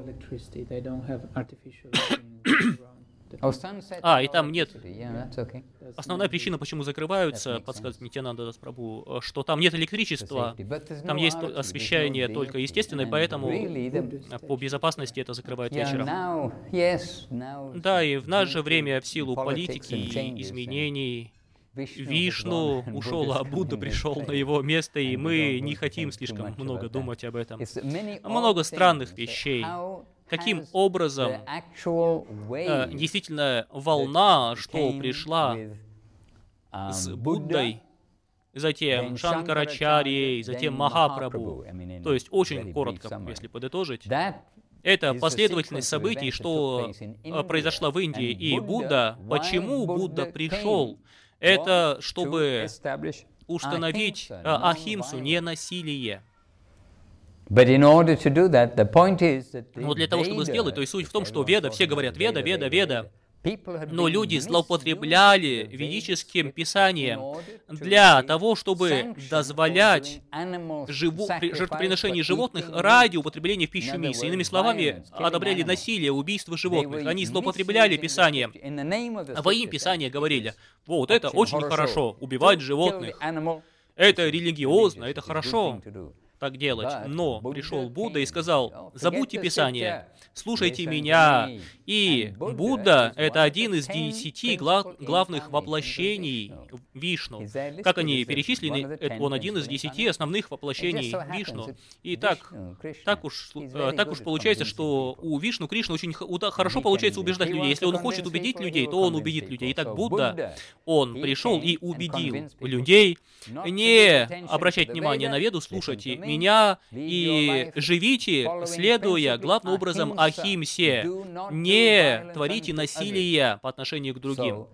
Speaker 2: А, и там нет. Основная причина, почему закрываются, подсказывает Нитьянанда Дас Прабху, что там нет электричества, там есть освещение только естественное, поэтому по безопасности это закрывают вечером. Да, и в наше время в силу политики и изменений Вишну ушел, а Будда пришел на его место, и мы не хотим слишком много думать об этом. Много странных вещей. Каким образом э, действительно волна, что пришла с Буддой, затем Шанкарачарьей, затем Махапрабху, то есть очень коротко, если подытожить, это последовательность событий, что произошла в Индии, и Будда, почему Будда пришел, это чтобы установить э, ахимсу, ненасилие. Но для того, чтобы сделать, то есть суть в том, что Веда, все говорят Веда, Веда, Веда, но люди злоупотребляли ведическим писанием для того, чтобы дозволять живу, жертвоприношение животных ради употребления в пищу мяса. Иными словами, одобряли насилие, убийство животных. Они злоупотребляли писанием. А во имя Писания говорили, вот это очень хорошо, убивать животных. Это религиозно, это хорошо так делать. Но пришел Будда и сказал, забудьте Писание, слушайте меня. И Будда — это один из десяти глав, главных воплощений Вишну. Как они перечислены, он один из десяти основных воплощений Вишну. И так, так, уж, так уж получается, что у Вишну, Кришны очень хорошо получается убеждать людей. Если он хочет убедить людей, то он убедит людей. Итак, Будда, он пришел и убедил людей не обращать внимание на Веду, слушайте меня и живите, следуя главным образом ахимсе, не творите насилия по отношению к другим.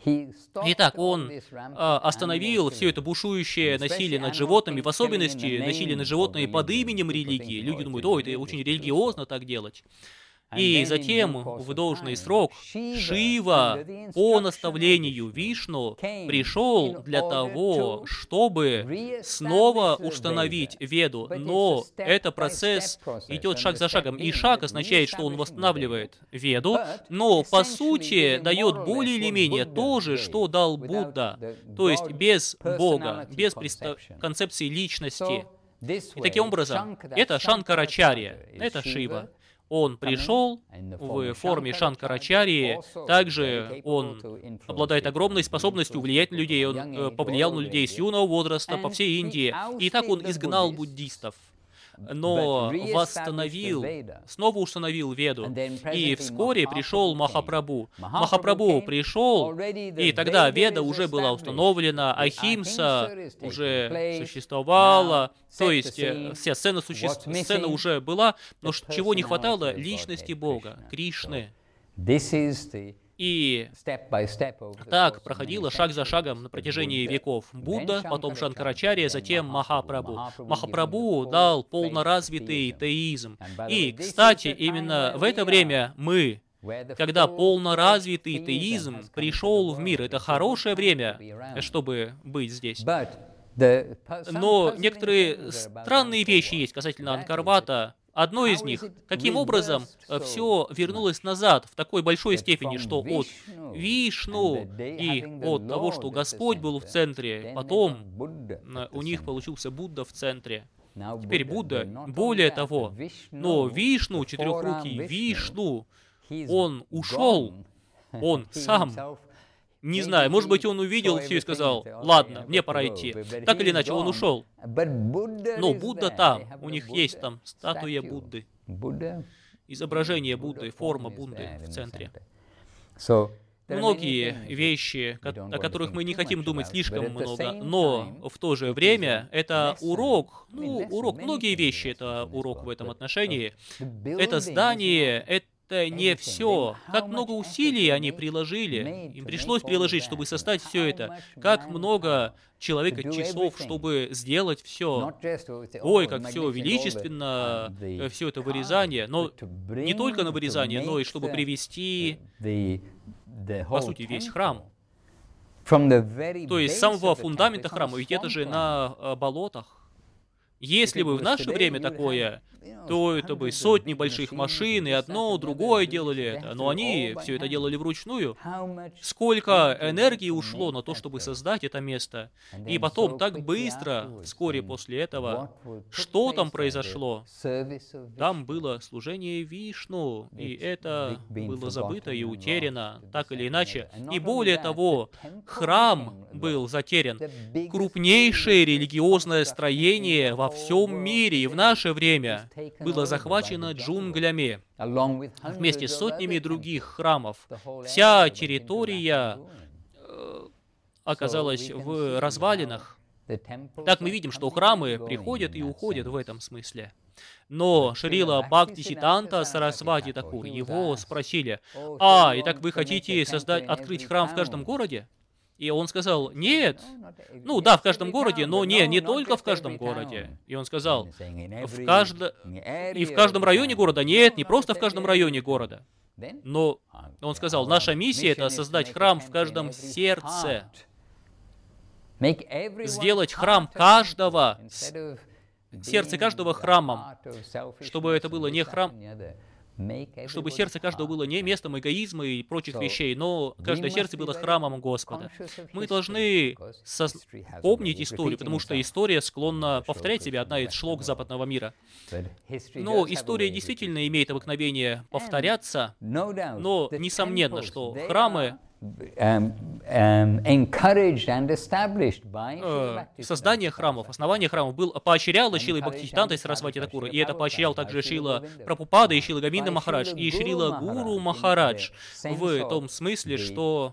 Speaker 2: Итак, он а, остановил все это бушующее насилие над животными, в особенности насилие над животными под именем религии. Люди думают, о, это очень религиозно так делать. И затем, в должный срок, Шива по наставлению Вишну пришел для того, чтобы снова установить Веду. Но этот процесс идет шаг за шагом. И шаг означает, что он восстанавливает Веду, но по сути дает более или менее то же, что дал Будда. То есть без Бога, без концепции личности. И таким образом, это Шанкарачарья, это Шива. Он пришел в форме Шанкарачарьи, также он обладает огромной способностью влиять на людей, он повлиял на людей с юного возраста по всей Индии, и так он изгнал буддистов, но восстановил, снова установил Веду, и вскоре пришел Махапрабху. Махапрабху пришел, и тогда Веда уже была установлена, Ахимса уже существовала, то есть вся сцена, суще... сцена уже была, но чего не хватало? Личности Бога, Кришны. И так проходило шаг за шагом на протяжении веков. Будда, потом Шанкарачарья, затем Махапрабху. Махапрабху дал полноразвитый теизм. И, кстати, именно в это время мы, когда полноразвитый теизм пришел в мир, это хорошее время, чтобы быть здесь. Но некоторые странные вещи есть касательно Ангкор-вата. Одно из них, каким образом все вернулось назад в такой большой степени, что от Вишну и от того, что Господь был в центре, потом у них получился Будда в центре. Теперь Будда, более того, но Вишну, четырехрукий Вишну, он ушел, он сам. Не знаю, может быть, он увидел все и сказал, ладно, мне пора идти. Так или иначе, он ушел. Но Будда там, у них есть там статуя Будды, изображение Будды, форма Будды в центре. Многие вещи, о которых мы не хотим думать слишком много, но в то же время это урок, ну, урок, многие вещи это урок в этом отношении. Это здание, это это не все. Как много усилий они приложили, им пришлось приложить, чтобы создать все это. Как много человека часов, чтобы сделать все. Ой, как все величественно, все это вырезание. Но не только на вырезание, но и чтобы привести, по сути, весь храм. То есть с самого фундамента храма, ведь это же на э, болотах. Если бы в наше время такое, то это бы сотни больших машин, и одно, другое делали это. Но они все это делали вручную. Сколько энергии ушло на то, чтобы создать это место. И потом, так быстро, вскоре после этого, что там произошло? Там было служение Вишну, и это было забыто и утеряно, так или иначе. И более того, храм был затерян. Крупнейшее религиозное строение во всем мире и в наше время было захвачено джунглями вместе с сотнями других храмов. Вся территория э, оказалась в развалинах. Так мы видим, что храмы приходят и уходят в этом смысле. Но Шрила Бхактисиддханта Сарасвати Такур, его спросили: «А, итак вы хотите создать, открыть храм в каждом городе?» И он сказал: «Нет». Ну да, в каждом городе, но не, не только в каждом городе. И он сказал: в каждо... и в каждом районе города. Нет, не просто в каждом районе города. Но он сказал: наша миссия — это создать храм в каждом сердце. Сделать храм каждого, сердце каждого храмом, чтобы это было не храм, чтобы сердце каждого было не местом эгоизма и прочих вещей, но каждое сердце было храмом Господа. Мы должны соз... помнить историю, потому что история склонна повторять себя, одна из шлок западного мира. Но история действительно имеет обыкновение повторяться, но несомненно, что храмы создание храмов, основание храмов был поощряло Шрилой Бхактисиддхантой Сарасвати Такура, и это поощрял также Шрила Прабхупада и Шрила Говинда Махарадж, и Шрила Гуру Махарадж, в том смысле, что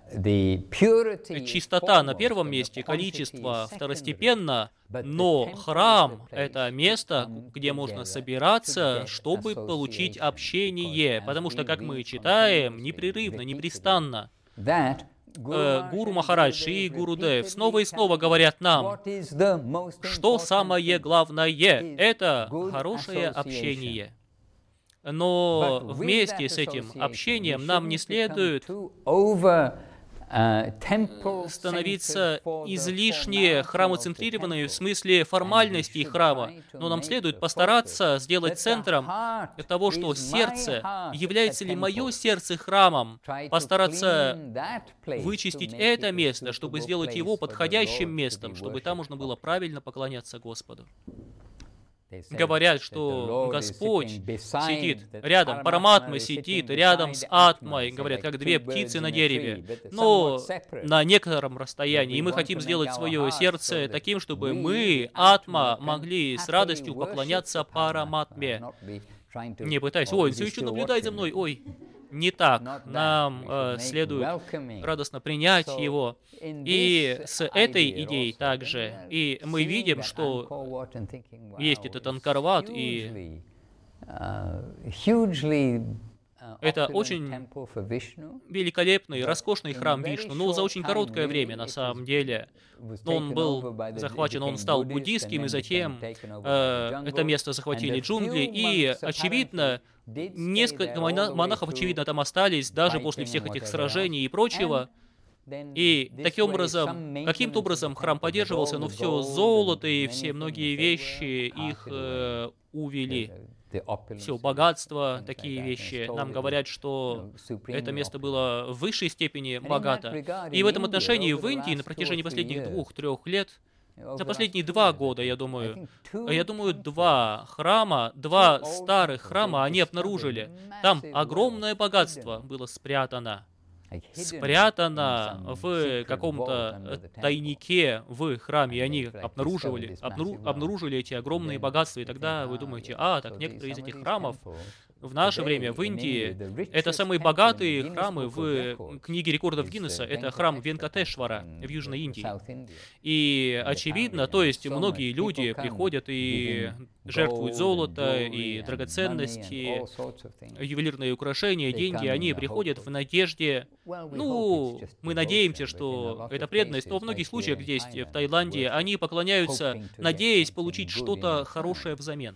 Speaker 2: чистота на первом месте, количество второстепенно, но храм — это место, где можно собираться, чтобы получить общение, потому что, как мы читаем, непрерывно, непрестанно, э, Гуру Махарадж и Гуру Дев снова и снова говорят нам, что самое главное — это хорошее общение. Но вместе с этим общением нам не следует становиться излишне храмоцентрированными в смысле формальностей храма, но нам следует постараться сделать центром того, что сердце, является ли мое сердце храмом, постараться вычистить это место, чтобы сделать его подходящим местом, чтобы там можно было правильно поклоняться Господу. Говорят, что Господь сидит рядом, Параматма сидит рядом с Атмой, говорят, как две птицы на дереве, но на некотором расстоянии. И мы хотим сделать свое сердце таким, чтобы мы, Атма, могли с радостью поклоняться Параматме. Не пытаясь: ой, все еще наблюдает за мной, ой. Не так. Нам э, следует радостно принять его. И с этой идеей также. И мы видим, что есть этот Анкарват, и это очень великолепный, роскошный храм Вишну, но за очень короткое время, на самом деле. Он был захвачен, он стал буддийским, и затем э, это место захватили джунгли, и, очевидно, несколько монахов, очевидно, там остались, даже после всех этих сражений и прочего. И таким образом, каким-то образом храм поддерживался, но все золото и все многие вещи их э, увели. Все богатство, такие вещи. Нам говорят, что это место было в высшей степени богато. И в этом отношении в Индии на протяжении последних двух-трех лет, за последние два года, я думаю, я думаю, два храма, два старых храма они обнаружили. Там огромное богатство было спрятано. спрятано в каком-то тайнике в храме, и они обнаруживали, обнару, обнаружили эти огромные богатства, и тогда вы думаете, а, так некоторые из этих храмов в наше время в Индии, это самые богатые храмы в книге рекордов Гиннесса, это храм Венкатешвара в Южной Индии. И очевидно, то есть многие люди приходят и жертвуют золото, и драгоценности, ювелирные украшения, деньги, они приходят в надежде, ну, мы надеемся, что это преданность, но в многих случаях здесь, в Таиланде, они поклоняются, надеясь получить что-то хорошее взамен.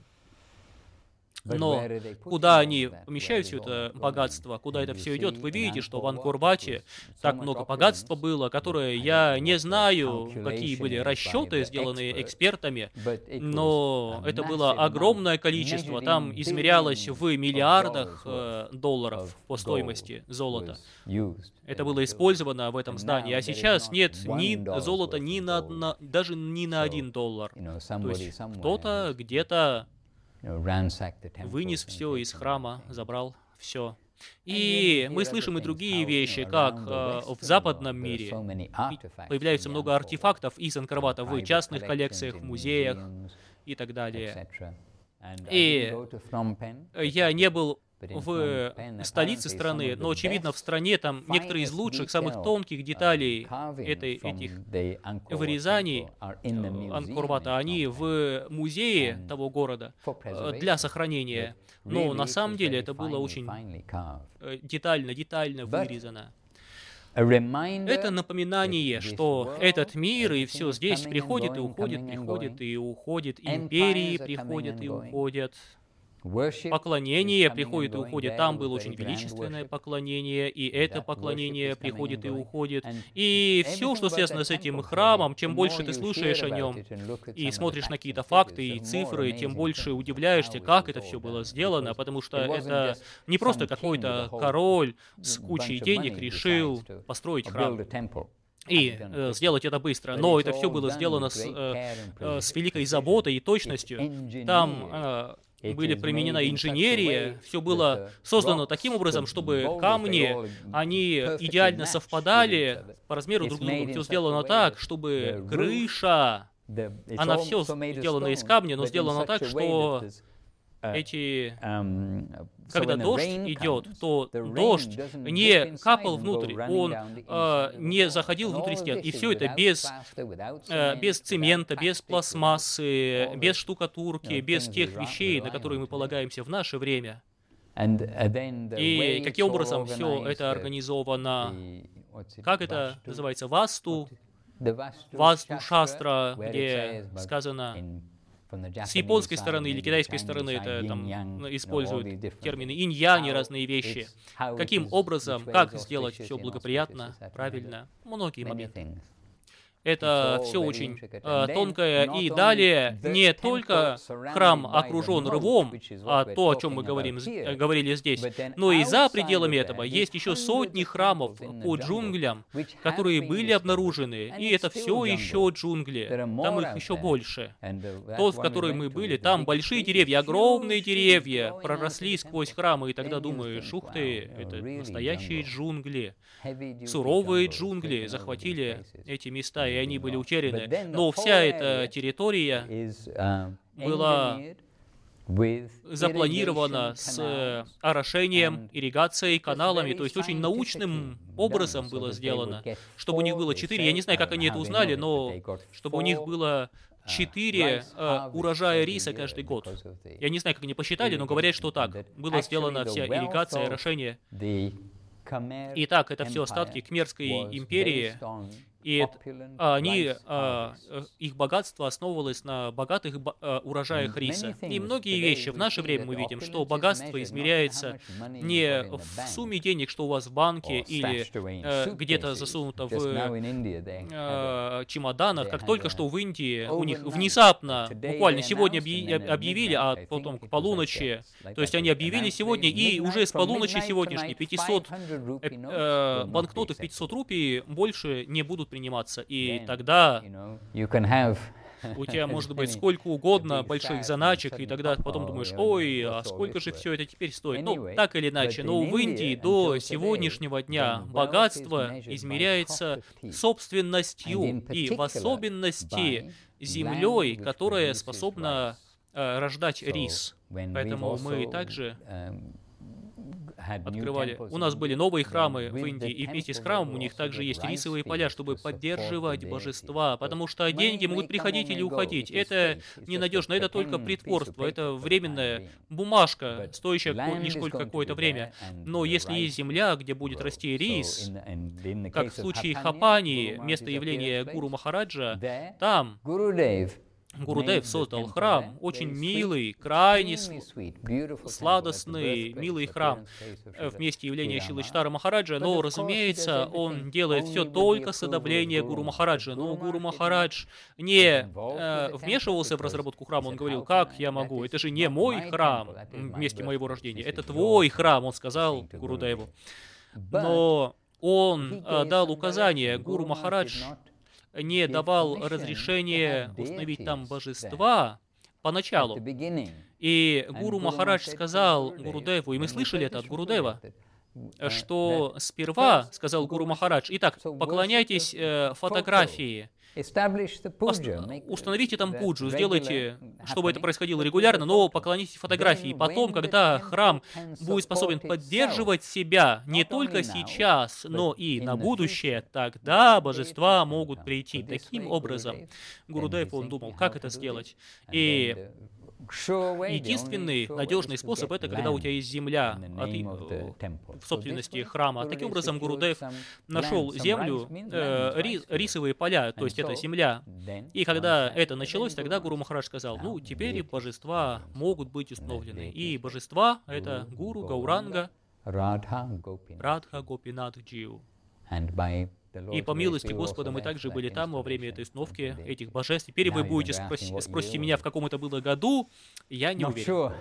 Speaker 2: Но куда они помещают все это богатство, куда это все идет, вы видите, что в Ангкор-Вате так много богатства было, которое я не знаю, какие были расчеты, сделанные экспертами, но это было огромное количество, там измерялось в миллиардах э, долларов по стоимости золота. Это было использовано в этом здании, а сейчас нет ни золота ни на, на даже ни на один доллар. То есть кто-то где-то вынес все из храма, забрал все. И мы слышим и другие вещи, как э, в западном мире появляется много артефактов из Ангкор-Вата в частных коллекциях, в музеях и так далее. И я не был в столице страны, но, очевидно, в стране там некоторые из лучших, самых тонких деталей этой, этих вырезаний Ангкор-Вата, они в музее того города для сохранения. Но на самом деле это было очень детально, детально вырезано. Это напоминание, что этот мир и все здесь приходит и уходит, приходит и уходит, империи приходят и уходят. Поклонение приходит и уходит. Там было очень величественное поклонение, и это поклонение приходит и уходит. И все, что связано с этим храмом, чем больше ты слушаешь о нем и смотришь на какие-то факты и цифры, тем больше удивляешься, как это все было сделано, потому что это не просто какой-то король с кучей денег решил построить храм и э, сделать это быстро. Но это все было сделано с, э, э, с великой заботой и точностью. Там э, были применена инженерия, все было создано таким образом, чтобы камни, они идеально совпадали по размеру друг с другом. Все сделано так, чтобы крыша, она все сделана из камня, но сделано так, что эти, когда дождь идет, то дождь не капал внутрь, он э, не заходил внутрь стен. И все это без, э, без цемента, без пластмассы, без штукатурки, без тех вещей, на которые мы полагаемся в наше время. И каким образом все это организовано? Как это называется? Васту? Васту Шастра, где сказано... С японской стороны или китайской стороны это там используют термины инь-янь и разные вещи. Каким образом, как сделать все благоприятно, правильно? Многие моменты. Это все очень э, тонкое. И далее не только храм окружен рвом, а то, о чем мы говорим, э, говорили здесь, но и за пределами этого есть еще сотни храмов по джунглям, которые были обнаружены. И это все еще джунгли. Там их еще больше. Тот, в который мы были, там большие деревья, огромные деревья проросли сквозь храмы. И тогда думаешь, ух ты, это настоящие джунгли. Суровые джунгли захватили эти места, и они были утеряны. Но вся эта территория была запланирована с орошением, ирригацией, каналами, то есть очень научным образом было сделано, чтобы у них было четыре, я не знаю, как они это узнали, но чтобы у них было четыре э, урожая риса каждый год. Я не знаю, как они посчитали, но говорят, что так. Была сделана вся ирригация, орошение. Итак, это все остатки Кхмерской империи, и это, они, а, их богатство основывалось на богатых а, урожаях риса. И многие вещи в наше время мы видим, что богатство измеряется не в сумме денег, что у вас в банке или а, где-то засунуто в а, чемоданах, как только что в Индии у них внезапно, буквально сегодня объявили, а потом к полуночи, то есть они объявили сегодня, и уже с полуночи сегодняшней пятьсот э, банкнотов пятьсот рупий больше не будут приниматься. И тогда у тебя может быть сколько угодно больших заначек, и тогда потом думаешь, ой, а сколько же все это теперь стоит? Ну, так или иначе, но в Индии до сегодняшнего дня богатство измеряется собственностью и в особенности землей, которая способна э, рождать рис. Поэтому мы также открывали. У нас были новые храмы в Индии, и вместе с храмом у них также есть рисовые поля, чтобы поддерживать божества, потому что деньги могут приходить или уходить. Это ненадежно, это только притворство, это временная бумажка, стоящая лишь какое-то время. Но если есть земля, где будет расти рис, как в случае Хапани, место явления Гуру Махараджа, там Гурудев создал храм, очень милый, крайне сладостный, милый храм в месте явления Шилачитара Махараджа, но, разумеется, он делает все только с одобрения Гуру Махараджа. Но Гуру Махарадж не э, вмешивался в разработку храма, он говорил, как я могу, это же не мой храм в месте моего рождения, это твой храм, он сказал Гурудеву. Но он э, дал указание, Гуру Махарадж не давал разрешения установить там божества поначалу. И Гуру Махарадж сказал Гурудеву, и мы слышали это от Гурудева, что сперва, сказал Гуру Махарадж, итак, поклоняйтесь э, фотографии, установите там пуджу, сделайте, чтобы это происходило регулярно, но поклонитесь фотографии. Потом, когда храм будет способен поддерживать себя не только сейчас, но и на будущее, тогда божества могут прийти. Таким образом, Гурудев, он думал, как это сделать. И единственный надежный способ — это когда у тебя есть земля от, в собственности храма. Таким образом, Гурудев нашел землю, э, рис, рисовые поля, то есть это земля. И когда это началось, тогда Гуру Махарадж сказал, ну, теперь божества могут быть установлены. И божества — это Гуру, Гауранга, Радха, Гопинат, Джиу. И по милости Господа мы также были там во время этой установки этих божеств. Теперь вы будете спроси, спросите меня, в каком это было году, я не уверен.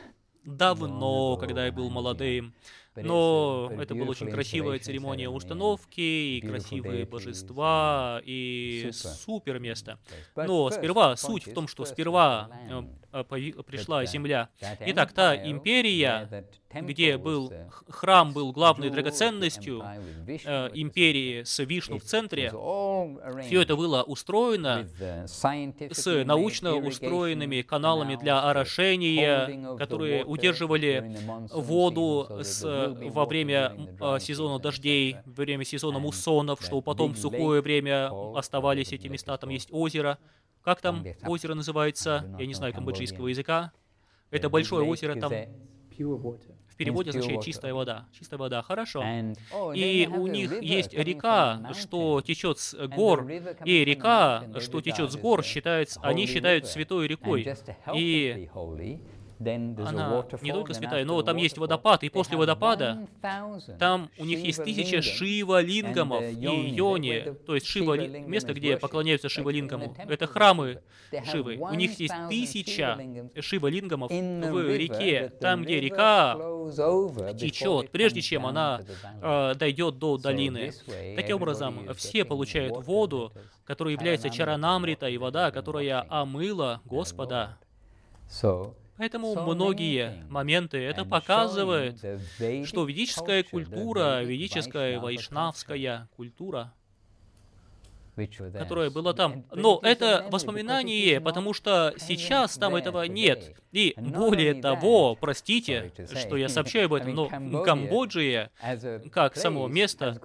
Speaker 2: Давно, когда я был молодым. Но это была очень красивая церемония установки, и красивые божества, и супер место. Но сперва, суть в том, что сперва э, пришла земля. Итак, та империя, где был храм был главной драгоценностью э, империи с Вишну в центре, все это было устроено с научно устроенными каналами для орошения, которые удерживали воду с во время э, сезона дождей, во время сезона муссонов, чтобы потом в сухое время оставались эти места. Там есть озеро. Как там озеро называется? Я не знаю камбоджийского языка. Это большое озеро там. В переводе означает чистая вода. Чистая вода, хорошо. И у них есть река, что течет с гор, и река, что течет с гор, считается, они считают святой рекой. И она не только святая, но там есть водопад, и после водопада там у них есть тысяча шива-лингамов и йони, то есть шива, место, где поклоняются шива-лингаму. Это храмы Шивы. У них есть тысяча шива-лингамов в реке, там, где река течет, прежде чем она э, дойдет до долины. Таким образом, все получают воду, которая является чаранамрита, и вода, которая омыла Господа. Поэтому многие моменты это показывают, что ведическая культура, ведическая вайшнавская культура, которая была там. Но это воспоминание, потому что сейчас там этого нет. И более того, простите, что я сообщаю об этом, но Камбоджа, как само место,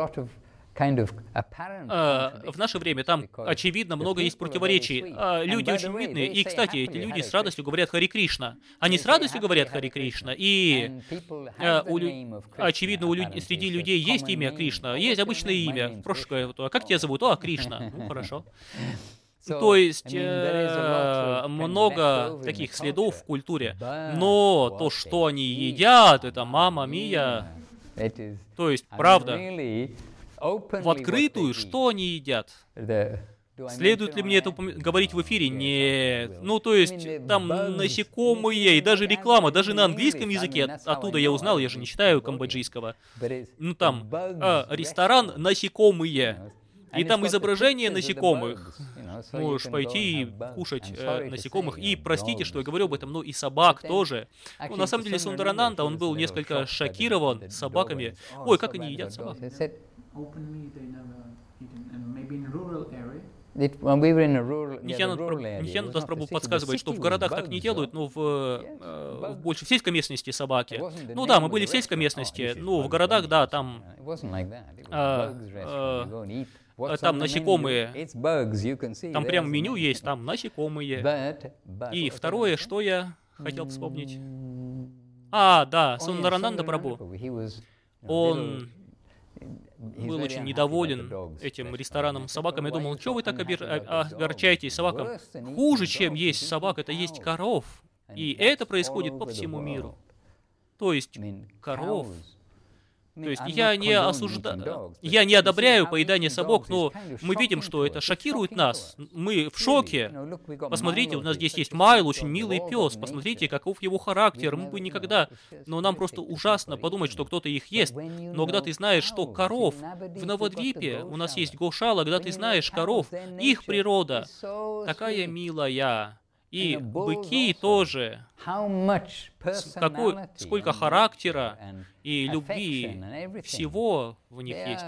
Speaker 2: в наше время там, очевидно, много есть противоречий. Люди очень видные. И, кстати, эти люди с радостью говорят Хари Кришна. Они с радостью говорят Хари Кришна. И, у, очевидно, у люд... среди людей есть имя Кришна. Есть обычное имя. Прошлое. А как тебя зовут? О, Кришна. Ну, хорошо. То есть э, много таких следов в культуре. Но то, что они едят, это мама мия. То есть, правда. В открытую, что они едят? Следует ли мне это говорить в эфире? Нет. Ну, то есть, там насекомые, и даже реклама, даже на английском языке, оттуда я узнал, я же не читаю камбоджийского. Ну, там, а, ресторан «Насекомые». И там изображение насекомых. Можешь пойти и кушать э, насекомых. И простите, что я говорю об этом, но и собак тоже. Ну, на самом деле, Сундарананда, он был несколько шокирован собаками. Ой, как они едят собак. Нитьянанда Дас Прабху подсказывает, что в городах так не делают, но в, э, в больше в сельской местности собаки. Ну да, мы были в сельской местности, но в городах, да, там, э, э, там насекомые, там прям меню есть, там насекомые. И второе, что я хотел вспомнить. А, да, Сундарананда Прабху. Он был очень недоволен этим рестораном с собаками. Я думал, что вы так огорчаетесь собакам? Хуже, чем есть собак, это есть коров. И это происходит по всему миру. То есть коров. То есть я не осуждаю, я не одобряю поедание собак, но мы видим, что это шокирует нас. Мы в шоке. Посмотрите, у нас здесь есть Майл, очень милый пес. Посмотрите, каков его характер. Мы бы никогда... Но нам просто ужасно подумать, что кто-то их ест. Но когда ты знаешь, что коров в Навадвипе, у нас есть Гошала, когда ты знаешь коров, их природа такая милая. И быки тоже, какой, сколько характера и любви, всего в них есть.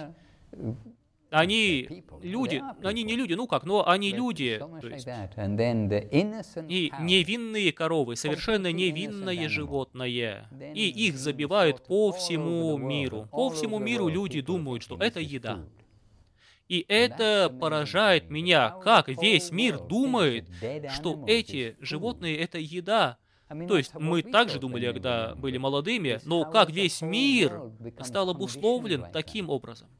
Speaker 2: Они люди, они не люди, ну как, но они люди. То есть. И невинные коровы, совершенно невинное животное. И их забивают по всему миру. По всему миру люди думают, что это еда. И это поражает меня, как весь мир думает, что эти животные — это еда. То есть мы также думали, когда были молодыми, но как весь мир стал обусловлен таким образом.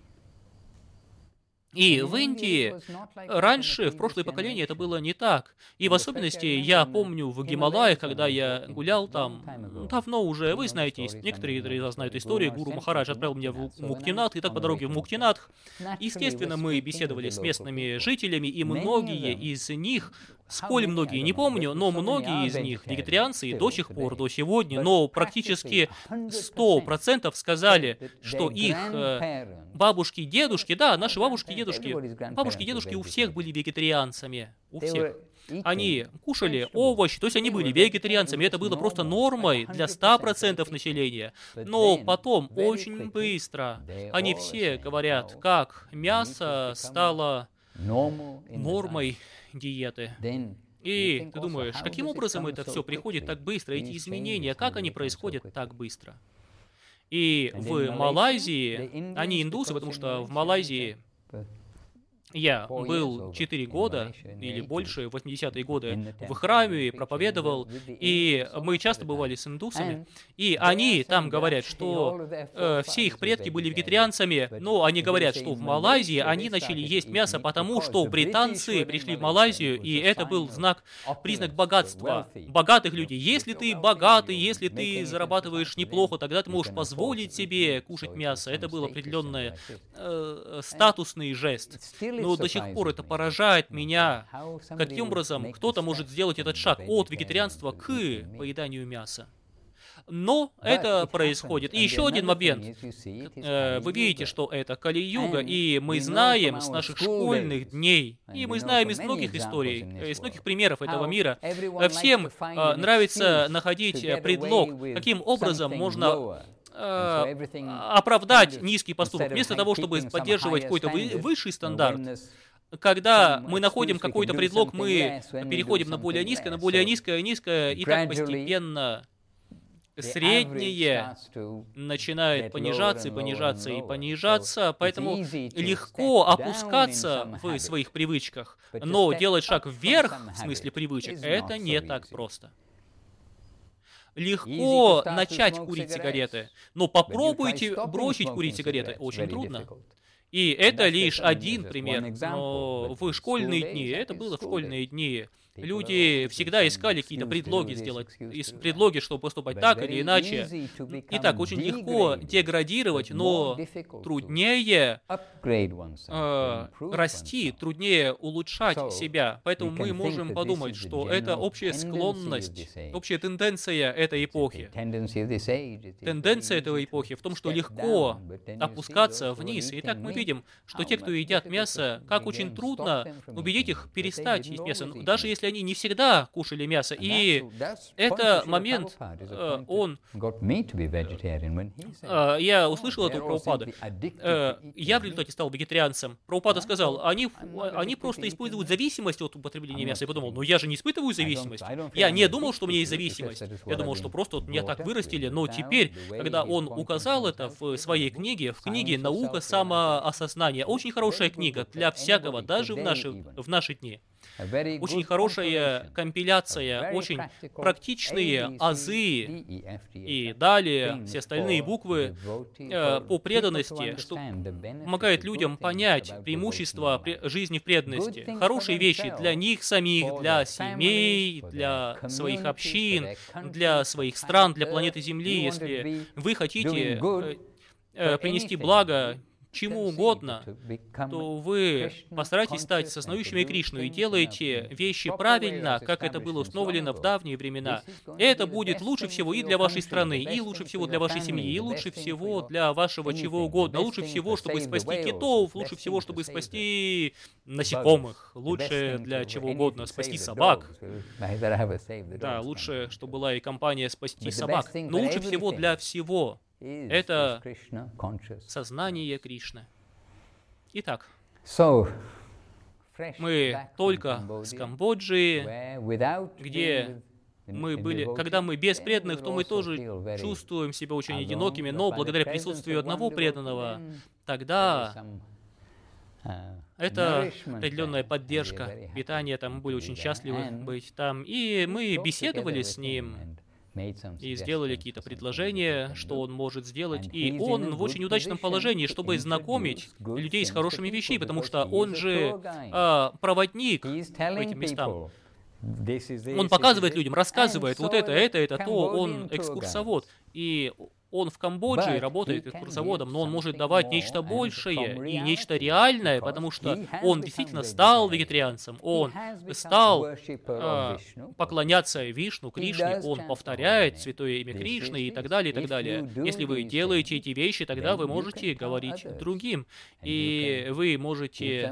Speaker 2: И в Индии раньше, в прошлое поколение, это было не так. И в особенности, я помню, в Гималаях, когда я гулял там, давно уже, вы знаете, некоторые из вас знают историю, Гуру Махарадж отправил меня в Муктинатх, и так по дороге в Муктинатх, естественно, мы беседовали с местными жителями, и многие из них, сколь многие, не помню, но многие из них вегетарианцы и до сих пор, до сегодня, но практически сто процентов сказали, что их э, бабушки и дедушки, да, наши бабушки и дедушки, бабушки и дедушки у всех были вегетарианцами, у всех. Они кушали овощи, то есть они были вегетарианцами, это было просто нормой для ста процентов населения. Но потом, очень быстро, они все говорят, как мясо стало нормой диеты. И ты думаешь, каким образом это все приходит так быстро, эти изменения, как они происходят так быстро? И в Малайзии, они индусы, потому что в Малайзии я был четыре года или больше, в восьмидесятые годы, в храме, проповедовал, и мы часто бывали с индусами, и они там говорят, что э, все их предки были вегетарианцами, но они говорят, что в Малайзии они начали есть мясо, потому что британцы пришли в Малайзию, и это был знак, признак богатства, богатых людей. Если ты богатый, если ты зарабатываешь неплохо, тогда ты можешь позволить себе кушать мясо. Это был определенный э, статусный жест. Но до сих пор это поражает меня, каким образом кто-то может сделать этот шаг от вегетарианства к поеданию мяса. Но это происходит. И еще один момент. Вы видите, что это Кали-юга, и мы знаем с наших школьных дней, и мы знаем из многих историй, из многих примеров этого мира, всем нравится находить предлог, каким образом можно оправдать низкий поступок, вместо того, чтобы поддерживать какой-то высший стандарт. Когда мы находим какой-то предлог, мы переходим на более низкое, на более низкое, низкое, и так постепенно среднее начинает понижаться и понижаться и понижаться, поэтому легко опускаться в своих привычках, но делать шаг вверх в смысле привычек, это не так просто. Легко начать курить сигареты, но попробуйте бросить курить сигареты, очень трудно. И это лишь один пример, но в школьные дни, это было в школьные дни, Люди всегда искали какие-то предлоги сделать, предлоги, чтобы поступать так или иначе. Итак, очень легко деградировать, но труднее э, расти, труднее улучшать себя. Поэтому мы можем подумать, что это общая склонность, общая тенденция этой эпохи. Тенденция этой эпохи в том, что легко опускаться вниз. Итак, мы видим, что те, кто едят мясо, как очень трудно убедить их перестать есть мясо, даже если они не всегда кушали мясо. И это момент, э, он... Э, я услышал это у Прабхупады. Э, я в результате стал вегетарианцем. Прабхупада сказал, они, они просто испытывают зависимость от употребления мяса. Я подумал, ну я же не испытываю зависимость. Я не думал, что у меня есть зависимость. Я думал, что просто вот меня так вырастили. Но теперь, когда он указал это в своей книге, в книге «Наука самоосознания», очень хорошая книга для всякого, даже в наши, в наши дни. Очень хорошая компиляция, очень практичные азы и далее все остальные буквы э, по преданности, что помогает людям понять преимущества жизни в преданности. Хорошие вещи для них самих, для семей, для своих общин, для своих стран, для планеты Земли. Если вы хотите э, э, принести благо чему угодно, то вы постарайтесь стать сознающими Кришну и делаете вещи правильно, как это было установлено в давние времена. Это будет лучше всего и для вашей страны, и лучше всего для вашей семьи, и лучше всего для вашего чего угодно. Лучше всего, чтобы спасти китов, лучше всего, чтобы спасти насекомых, лучше для чего угодно, спасти собак. Да, лучше, чтобы была и компания спасти собак. Но лучше всего для всего. Это сознание Кришны. Итак, мы только с Камбоджи, где мы были, когда мы без преданных, то мы тоже чувствуем себя очень одинокими, но благодаря присутствию одного преданного, тогда это определенная поддержка, питание, там мы были очень счастливы быть там, и мы беседовали с ним, и сделали какие-то предложения, что он может сделать. И он в очень удачном положении, чтобы знакомить людей с хорошими вещами, потому что он же а, проводник по этим местам. Он показывает людям, рассказывает вот это, это, это, то, он экскурсовод. И он в Камбодже работает экскурсоводом, но он может давать нечто большее и нечто реальное, потому что он действительно стал вегетарианцем, он стал э, поклоняться Вишну, Кришне, он повторяет святое имя Кришны и так далее, и так далее. Если вы делаете эти вещи, тогда вы можете говорить другим, и вы можете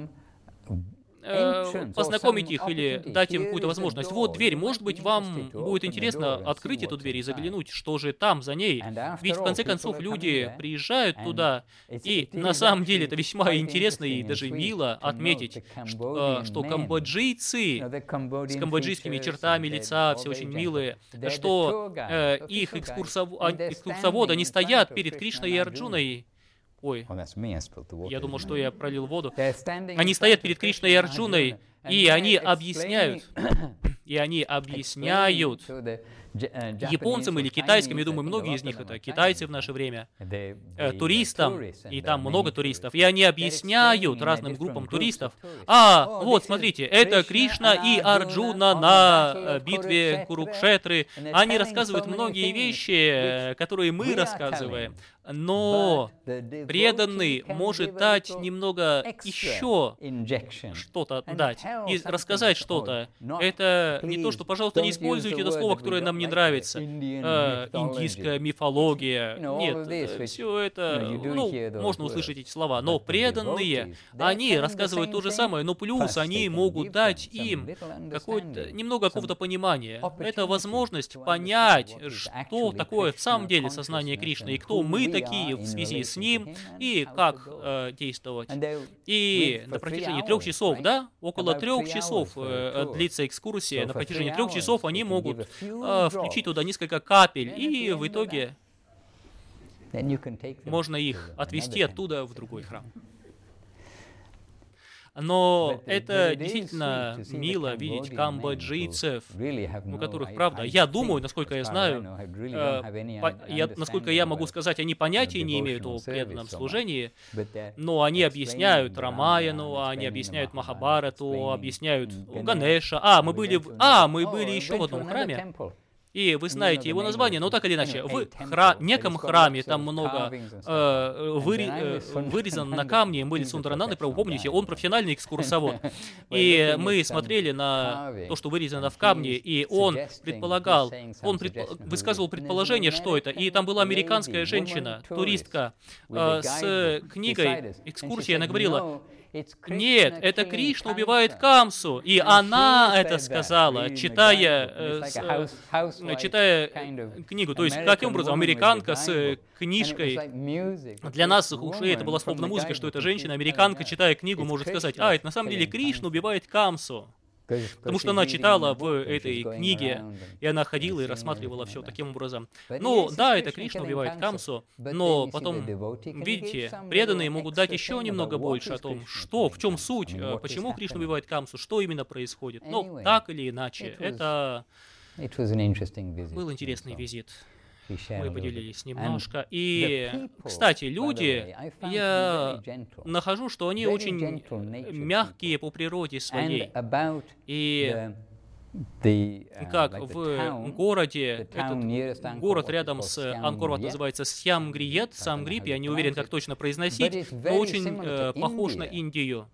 Speaker 2: познакомить их или дать им какую-то возможность. Вот дверь, может быть, вам будет интересно открыть эту дверь и заглянуть, что же там за ней. Ведь, в конце концов, люди приезжают туда, и на самом деле это весьма интересно и даже мило отметить, что, что камбоджийцы с камбоджийскими чертами лица, все очень милые, что э, их экскурсов... экскурсоводы, они стоят перед Кришной и Арджуной. Ой, я думал, что я пролил воду. Они стоят перед Кришной и Арджуной, и они объясняют, и они объясняют японцам или китайским, я думаю, многие из них это китайцы в наше время, э, туристам, и там много туристов, и они объясняют разным группам туристов, а, вот, смотрите, это Кришна и Арджуна на битве Курукшетры. Они рассказывают многие вещи, которые мы рассказываем, но преданный может дать немного еще что-то дать и рассказать что-то. Это не то, что, пожалуйста, не используйте это слово, которое нам не нравится. Э, индийская мифология. Нет, все это, ну, можно услышать эти слова, но преданные, они рассказывают то же самое, но плюс они могут дать им какое-то, немного какого-то понимания. Это возможность понять, что такое в самом деле сознание Кришны, и кто мы такие в связи с ним, и как э, действовать. И на протяжении трех часов, да, около трех часов э, длится экскурсия, на протяжении трех часов они могут э, включить туда несколько капель, и в итоге можно их отвезти оттуда в другой храм. Но это действительно мило видеть камбоджийцев, у которых, правда, я думаю, насколько я знаю, э, по, я, насколько я могу сказать, они понятия не имеют о преданном служении, но они объясняют Рамаяну, они объясняют Махабарату, объясняют Ганеша. А, мы были, в, а, мы были еще в одном храме. И вы знаете его название, но так или иначе, в хра... неком храме там много э, выре... э, вырезано на камне Мыли Сундарананды, помните, он профессиональный экскурсовод. И мы смотрели на то, что вырезано в камне, и он предполагал, он предпо... высказывал предположение, что это. И там была американская женщина, туристка, э, с книгой «Экскурсия», она говорила: нет, это Кришна убивает Камсу. И она это сказала, читая, э, с, э, читая книгу. То есть, каким образом, американка с книжкой. Для нас уже это была словно музыка, что эта женщина, американка, читая книгу, может сказать: а, это на самом деле Кришна убивает Камсу. Потому что она читала в этой книге, и она ходила и рассматривала все таким образом. Ну, да, это Кришна убивает Камсу, но потом, видите, преданные могут дать еще немного больше о том, что, в чем суть, почему Кришна убивает Камсу, что именно происходит. Ну, так или иначе, это был интересный визит. Мы поделились немножко. И, кстати, люди, я нахожу, что они очень мягкие по природе своей. И как в городе, этот город рядом с Ангкор-Ват называется Сиамгриет, Самгрип, я не уверен, как точно произносить, но очень э, похож на Индию.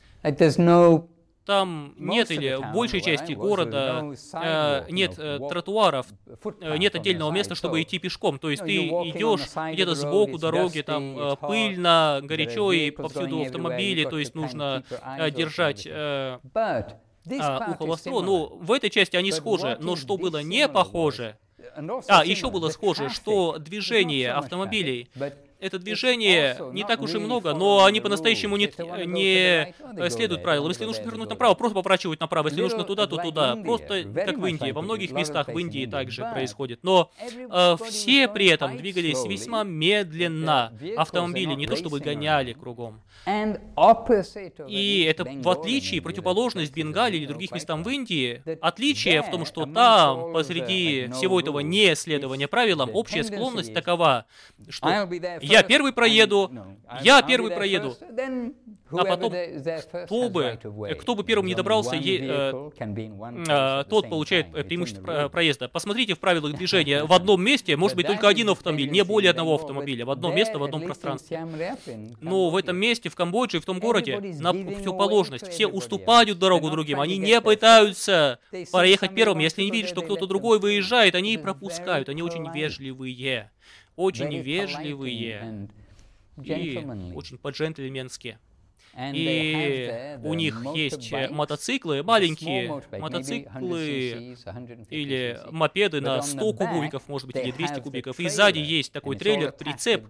Speaker 2: Там нет, или в большей части города э, нет э, тротуаров, э, нет отдельного места, чтобы идти пешком. То есть ты идешь где-то сбоку дороги, там э, пыльно, горячо, и повсюду автомобили, то есть нужно э, держать э, э, ухо востро. Ну, в этой части они схожи, но что было не похоже... А, еще было схоже, что движение автомобилей... Это движение не так уж и много, но они по-настоящему не, не следуют правилам. Если нужно повернуть направо, просто поворачивают направо. Если нужно туда, то туда. Просто как в Индии. Во многих местах в Индии также происходит. Но э, все при этом двигались весьма медленно. Автомобили не то чтобы гоняли кругом. И это в отличие, противоположность Бенгалии или других местам в Индии, отличие в том, что там, посреди всего этого неследования правилам, общая склонность такова, что я первый проеду, я первый проеду, а потом, кто бы, кто бы первым не добрался, е, э, э, тот получает преимущество проезда. Посмотрите в правилах движения. В одном месте может быть только один автомобиль, не более одного автомобиля. В одно место, в одном пространстве. Но в этом месте, в Камбодже, в том городе, на противоположность. Все уступают дорогу другим. Они не пытаются проехать первым. Если не видят, что кто-то другой выезжает, они пропускают. Они очень вежливые. Очень вежливые. И очень по-джентльменски. И у них есть мотоциклы, маленькие мотоциклы или мопеды на сто кубиков, может быть, или двести кубиков. И сзади есть такой трейлер, прицеп.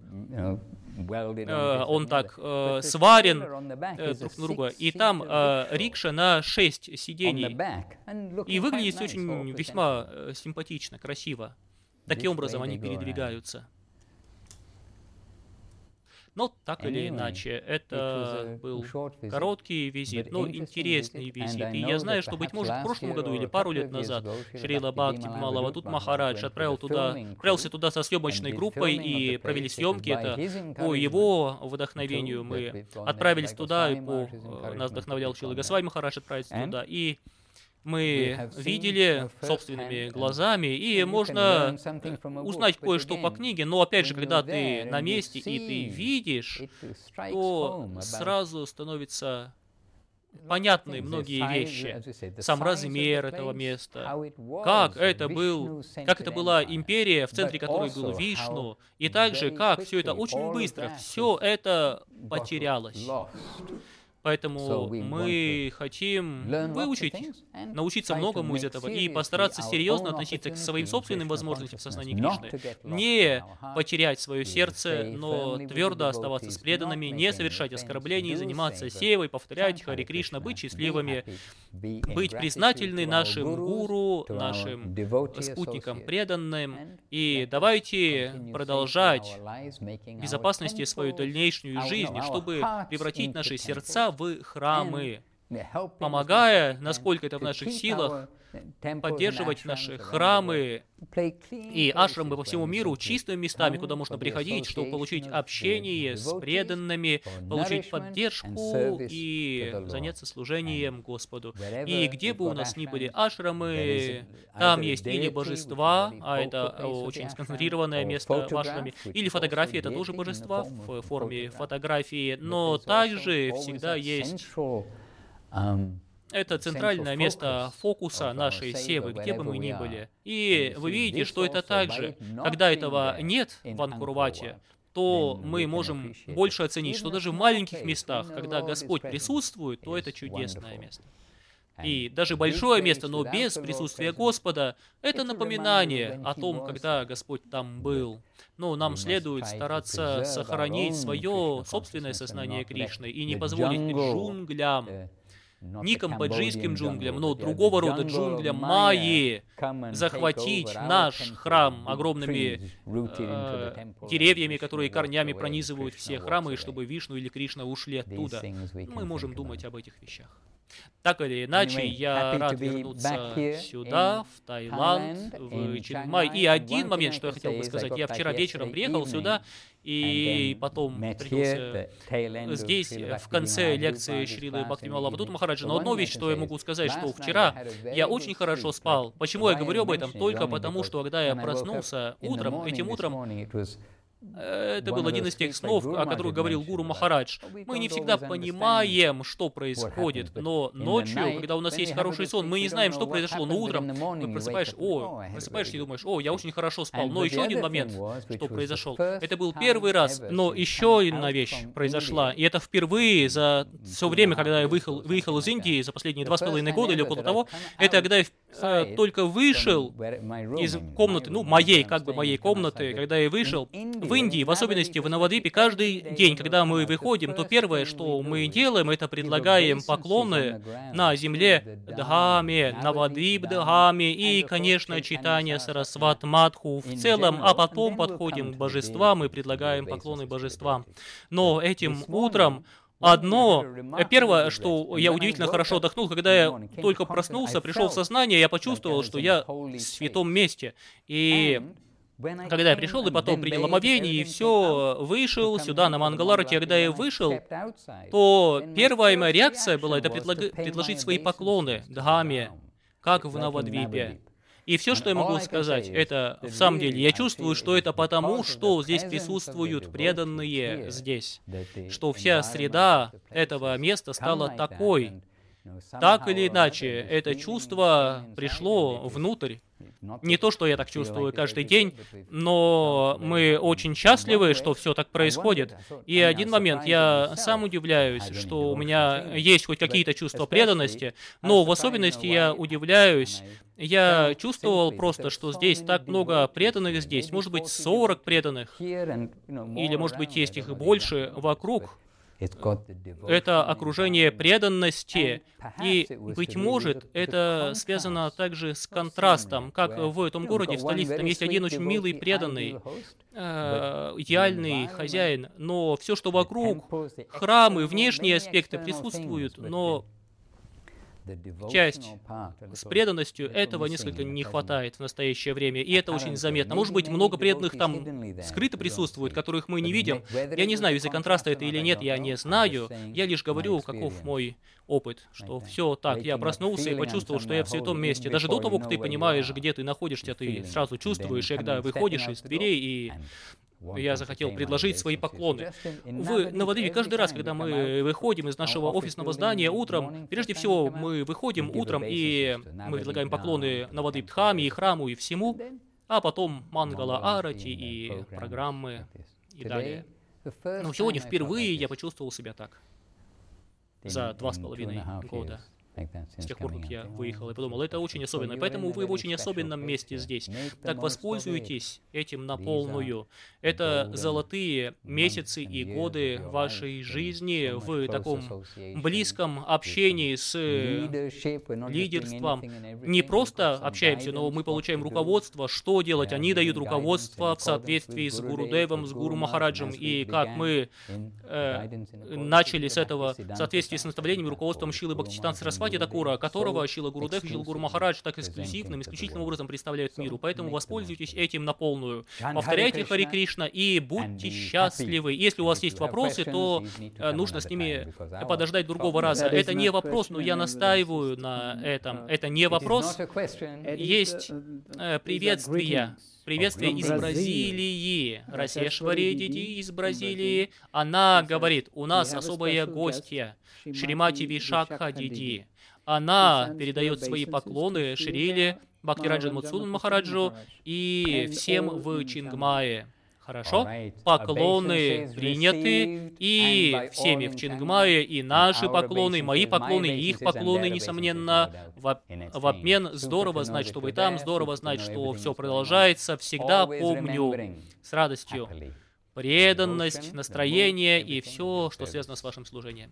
Speaker 2: Он так э, сварен э, друг на друга. И там э, рикша на шесть сидений. И выглядит очень весьма э, симпатично, красиво. Таким образом они передвигаются. Но так или иначе, это был короткий визит, но интересный визит. И я знаю, что, быть может, в прошлом году или пару лет назад Шрила Бхакти Вимала-Аватут Махарадж отправил туда, отправился туда со съемочной группой и провели съемки. Это по его вдохновению мы отправились туда, и по, нас вдохновлял Шрила Госвами Махарадж отправиться туда. И мы видели собственными глазами, и можно узнать кое-что по книге, но опять же, когда ты на месте и ты видишь, то сразу становится понятны многие вещи. Сам размер этого места, как это был, как это была империя, в центре которой был Вишну, и также как все это очень быстро, все это потерялось. Поэтому мы хотим выучить, научиться многому из этого и постараться серьезно относиться к своим собственным возможностям в сознании Кришны. Не потерять свое сердце, но твердо оставаться с преданными, не совершать оскорблений, заниматься севой, повторять Хари Кришна, быть счастливыми, быть признательны нашим гуру, нашим спутникам преданным. И давайте продолжать в безопасности свою дальнейшую жизнь, чтобы превратить наши сердца в храмы, помогая, насколько это в наших силах, поддерживать наши храмы и ашрамы по всему миру чистыми местами, куда можно приходить, чтобы получить общение с преданными, получить поддержку и заняться служением Господу. И где бы у нас ни были ашрамы, там есть или божества, а это очень сконцентрированное место в ашраме, или фотографии, это тоже божества в форме фотографии, но также всегда есть... Это центральное место фокуса нашей севы, где бы мы ни были. И вы видите, что это также, когда этого нет в Ангкор-Вате, то мы можем больше оценить, что даже в маленьких местах, когда Господь присутствует, то это чудесное место. И даже большое место, но без присутствия Господа, это напоминание о том, когда Господь там был. Но нам следует стараться сохранить свое собственное сознание Кришны и не позволить джунглям, не камбоджийским джунглям, но другого рода джунглям Майи захватить наш храм огромными э, деревьями, которые корнями пронизывают все храмы, и чтобы Вишну или Кришна ушли оттуда. Мы можем думать об этих вещах. Так или иначе, я рад вернуться сюда, в Таиланд, в Чингмай. И один момент, что я хотел бы сказать. Я вчера вечером приехал сюда, и потом встретился здесь, в конце лекции Шрилы Бхактивинода Авадута Махараджа. Но одну вещь, что я могу сказать, что вчера я очень хорошо спал. Почему я говорю об этом? Только потому, что когда я проснулся утром, этим утром, это был один из тех снов, о которых говорил Гуру Махарадж. Мы не всегда понимаем, что происходит, но ночью, когда у нас есть хороший сон, мы не знаем, что произошло, но утром мы просыпаешься, о, просыпаешься и думаешь, о, я очень хорошо спал. Но еще один момент, что произошел, это был первый раз, но еще одна вещь произошла, и это впервые за все время, когда я выехал, выехал из Индии, за последние два с половиной года или около того, это когда я э, только вышел из комнаты, ну, моей, как бы моей комнаты, когда я вышел, в Индии, в особенности в Навадвипе, каждый день, когда мы выходим, то первое, что мы делаем, это предлагаем поклоны на земле Дхаме, Навадвип Дхаме и, конечно, читание Сарасват Мадху в целом, а потом подходим к божествам и предлагаем поклоны божествам. Но этим утром одно, первое, что я удивительно хорошо отдохнул, когда я только проснулся, пришел в сознание, я почувствовал, что я в святом месте. И когда я пришел и потом принял омовение, и все, вышел сюда на Мангаларати, а когда я вышел, то первая моя реакция была это предлаг... предложить свои поклоны Дхаме, как в Навадвипе. И все, что я могу сказать, это, в самом деле, я чувствую, что это потому, что здесь присутствуют преданные здесь, что вся среда этого места стала такой. Так или иначе, это чувство пришло внутрь. Не то, что я так чувствую каждый день, но мы очень счастливы, что все так происходит. И один момент, я сам удивляюсь, что у меня есть хоть какие-то чувства преданности, но в особенности я удивляюсь, я чувствовал просто, что здесь так много преданных здесь, может быть, сорок преданных, или, может быть, есть их и больше вокруг. Это окружение преданности, и, быть может, это связано также с контрастом, как в этом городе, в столице, там есть один очень милый, преданный, э, идеальный хозяин, но все, что вокруг, храмы, внешние аспекты присутствуют, но часть с преданностью, этого несколько не хватает в настоящее время, и это очень заметно. Может быть, много преданных там скрыто присутствует, которых мы не видим. Я не знаю, из-за контраста это или нет, я не знаю. Я лишь говорю, каков мой опыт, что все так, я проснулся и почувствовал, что я в святом месте. Даже до того, как ты понимаешь, где ты находишься, ты сразу чувствуешь, и когда выходишь из дверей, и я захотел предложить свои поклоны. В Навадвипе каждый раз, когда мы выходим из нашего офисного здания утром, прежде всего мы выходим утром и мы предлагаем поклоны Навадвип Дхаме и храму и всему, а потом Мангала Арати и программы и далее. Но сегодня впервые я почувствовал себя так. За два с половиной года. с тех пор, как я выехал. Я подумал, это очень особенно. Поэтому вы в очень особенном месте здесь. Так воспользуйтесь этим на полную. Это золотые месяцы и годы вашей жизни в таком близком общении с лидерством. Не просто общаемся, но мы получаем руководство, что делать. Они дают руководство в соответствии с Гурудевом, с Гуру Махараджем. И как мы э, начали с этого в соответствии с наставлениями и руководством Шрилы Бхактисиданта Сарасвати Такура, которого Шрила Гурудев и Шрила Гуру Махарадж так эксклюзивным, исключительным образом представляют миру. Поэтому воспользуйтесь этим на полную. Повторяйте Хари Кришна и будьте счастливы. Если у вас есть вопросы, то э, нужно с ними подождать другого раза. Это не вопрос, но я настаиваю на этом. Это не вопрос. Есть э, приветствия. Приветствие из Бразилии. Расешвари Диди из Бразилии. Она говорит, у нас особая гостья, Шримати Вишакха Диди. Она передает свои поклоны Шриле Бхактираджан Мадхусудан Махараджу и всем в Чингмае. Хорошо? Поклоны приняты, и всеми в Чингмае, и наши поклоны, и мои поклоны, и их поклоны, несомненно, в, в обмен. Здорово знать, что вы там, здорово знать, что все продолжается. Всегда помню с радостью преданность, настроение и все, что связано с вашим служением.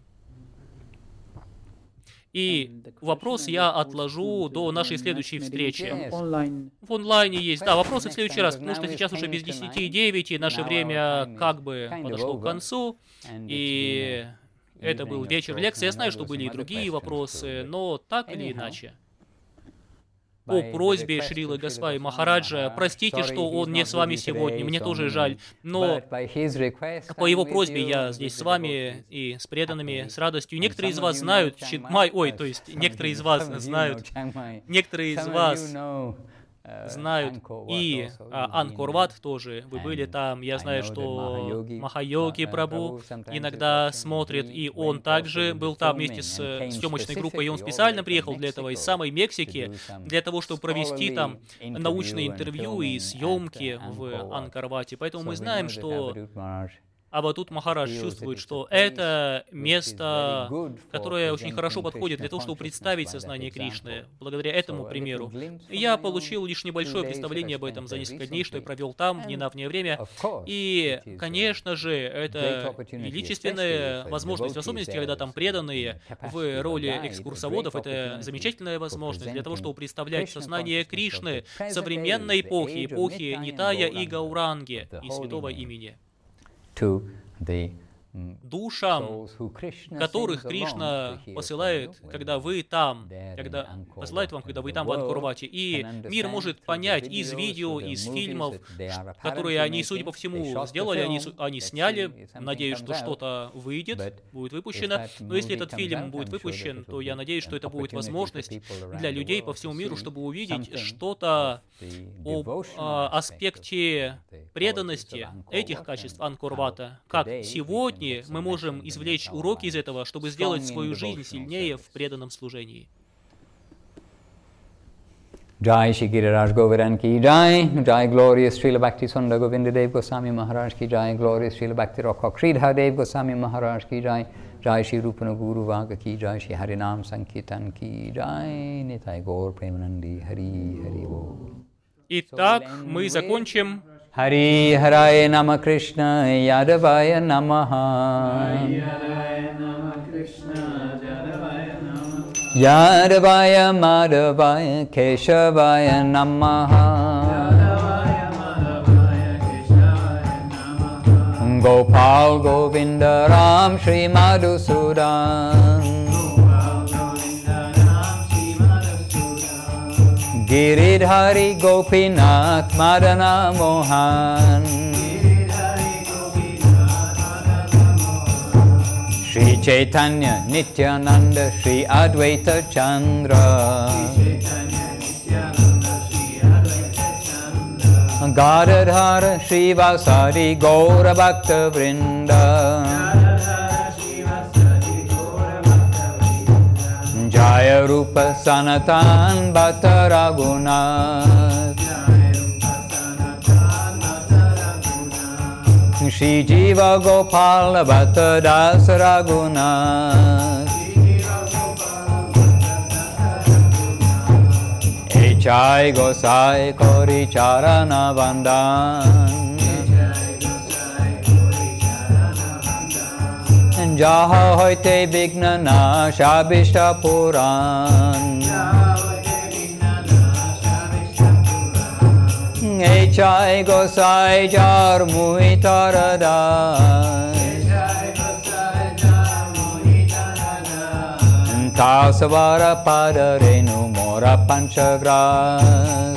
Speaker 2: И вопрос я отложу до нашей следующей встречи. В онлайне есть. Да, вопросы в следующий раз, потому что сейчас уже без десяти девять, и наше время как бы подошло к концу. И это был вечер лекции. Я знаю, что были и другие вопросы, но так или иначе. По просьбе Шрилы Госвами Махараджа, простите, что он не с вами сегодня, мне тоже жаль, но по его просьбе я здесь с вами и с преданными, с радостью. Некоторые из вас знают Чингмай, ой, то есть некоторые из вас знают, некоторые из вас знают и а, Анкор-Ват тоже, вы были там, я знаю, что Махайоги Прабhu иногда смотрит, и он также был там вместе с съемочной группой, и он специально приехал для этого из самой Мексики, для того, чтобы провести там научные интервью и съемки в Анкор-Вате, поэтому мы знаем, что Аватут Махарадж чувствует, что это место, которое очень хорошо подходит для того, чтобы представить сознание Кришны. Благодаря этому примеру. Я получил лишь небольшое представление об этом за несколько дней, что я провел там в недавнее время. И, конечно же, это величественная возможность, в особенности, когда там преданные в роли экскурсоводов, это замечательная возможность для того, чтобы представлять сознание Кришны современной эпохи, эпохи Нитая и Гауранги и святого имени. Душам, которых Кришна посылает, когда вы там, когда посылает вам, когда вы там в Анкор-Вате. И мир может понять из видео, из фильмов, которые они, судя по всему, сделали, они, они сняли. Надеюсь, что что-то выйдет, будет выпущено. Но если этот фильм будет выпущен, то я надеюсь, что это будет возможность для людей по всему миру, чтобы увидеть что-то об а, аспекте преданности этих качеств Анкор-Вата, как сегодня мы можем извлечь уроки из этого, чтобы сделать свою жизнь сильнее в преданном служении.
Speaker 3: Jai Shri Giriraj Govardhan ki Jai, Jai Glorious Srila Bhakti Sundar Govinda Dev Goswami Maharaj ki Jai, Glorious Srila Bhakti Rakha Sridhar Dev Goswami Maharaj ki Jai, Jai Shri Rupana Guru Vaga ki Jai, Shri Harinam Sankirtan ki Jai, Nitai Gaur Premanandi Hari Hari Bo.
Speaker 2: Итак, мы закончим.
Speaker 3: Hari Haraya Nama Krishna Yadavaya Namaha Yadavaya Madhavaya Keshavaya Namaha Gopal Govinda Ram Shri Madhusudan Giridhari Gopinath Madana Mohan Shri Chaitanya Nityananda Shri Advaita Chandra Gadadhara Shri Vasari Gaura Bhakta Vrinda Jaya Rupa Sanatan Bhatta Raghunath Shri Jiva Gopala Bhatta Das Raghunath Nichai Gosai Kori Charana Vandan Jaha Hoite Vigna Nasha Bishta Puran Echai Gosai Jar Muhitarada Tasavara Padarenu Mora Panchagras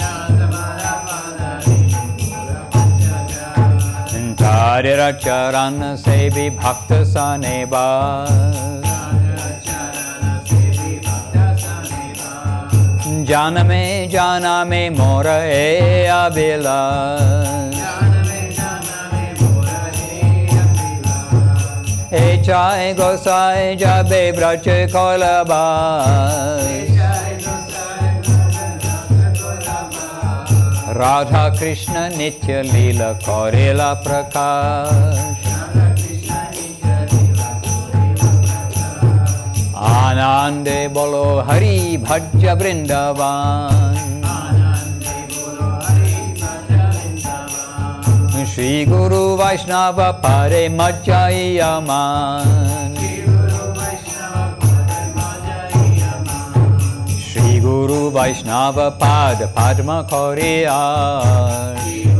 Speaker 3: Tadira Charana Sevi Bhakta Saneba Janame Janame Mora E Abila Echai Gosai Jabe Brache Kolabas Radha Krishna Nitya Leela Korela Prakash Anande Bolo Hari Bhajya Vrindavan Shri Guru Vaishnava Pare Majjayaman Shri Guru Vaishnava Pad Padma Koriyar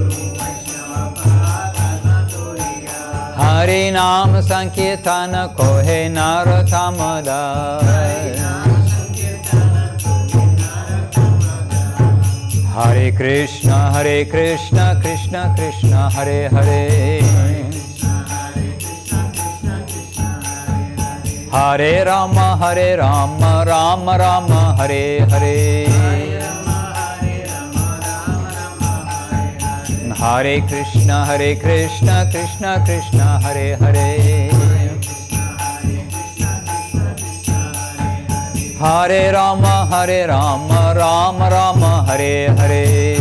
Speaker 3: Hari Nam Sankirtana Kohe Naratamada Hare Krishna, Hare Krishna, Krishna Krishna, Hare Hare Hare Rama, Hare Rama, Rama Rama, Hare Hare Hare Krishna, Hare Krishna, Krishna Krishna, Hare Hare Hare Rama, Hare Rama, Rama Rama, Hare Hare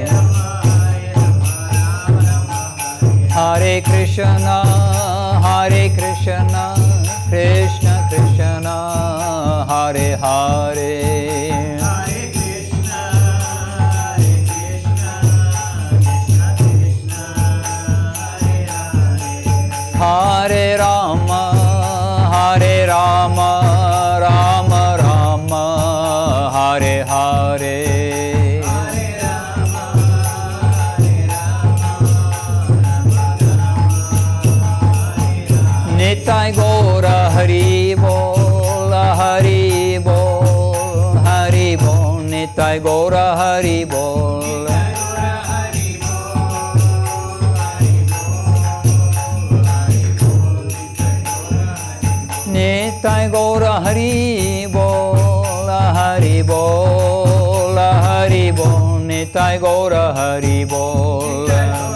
Speaker 3: Hare Krishna, Hare Krishna, Krishna Krishna, Hare Hare Hare Rama, Hare Rama, Rama Rama, Hare Hare Nitai Gora Hari Bol, Hari Bol, Hari Bol, Nitai Gora Hari Bol Nitai Gora Hari Bol, Hari Bol, Hari Bol, Nitai Gora Hari Bol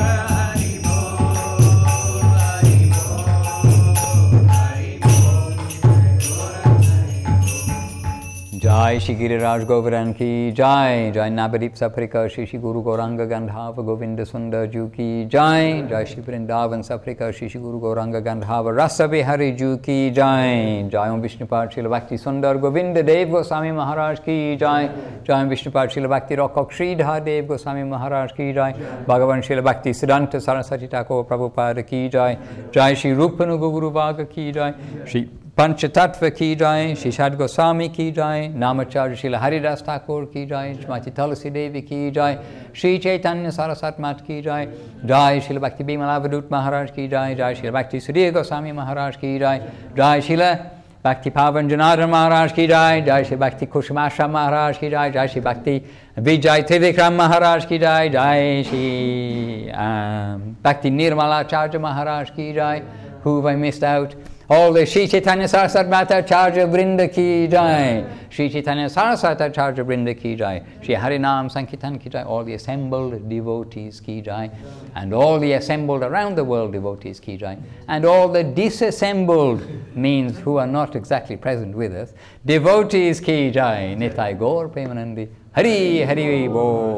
Speaker 3: Jai Shri Giriraj Govardhan ki Jai, Jai Nabadip Saprika Shri Shri Guru Gauranga Gandhava Govinda Sundar Ju ki Jai, Jai Shri Vrindavan Saprika Shri Shri Guru Gauranga Gandhava Rasa Bihari Ju ki Jai, Jai Om Vishnupad Srila Bhakti Sundar Govinda Dev Goswami Maharaj ki Jai, Jai Om Vishnupad Srila Bhakti Rockok Sridhar Dev Goswami Maharaj ki Jai, Bhagavan Srila Bhakti Siddhanta Saraswati Thakur Prabhupada ki Jai, Jai Shri Rupanuga Guru Bhaga ki Jai, Shri Panchatattva ki Jai, Shri Shad Goswami ki Jai, Namacharya Srila Haridas Thakur ki Jai, Shrimati Tulsi Devi ki Jai, Shri Chaitanya Saraswat Mat ki Jai, Jai Srila Bhakti Bimala Avadut Maharaj ki Jai, Jai Srila Bhakti Sudhir Goswami Maharaj ki Jai, Jai Srila Bhakti Pavan Janardhan Maharaj ki Jai, Jai Srila Bhakti Kushamashram Maharaj ki Jai, Jai Srila Bhakti Vijay Trivikram Maharaj ki Jai, Jai Sri um, Bhakti Nirmala Charja Maharaj ki Jai, who have I missed out? All the Shri Chaitanya Saraswat Mata Charja Vrinda ki Jai, Shri Chaitanya Saraswata Charja Vrinda ki Jai, Shri Harinam Sankirtan ki Jai, all the assembled devotees ki Jai, and all the assembled around the world devotees ki Jai, and all the disassembled, means who are not exactly present with us, devotees ki Jai, Nitai Gaur Premanandi, Hari Hari Bo.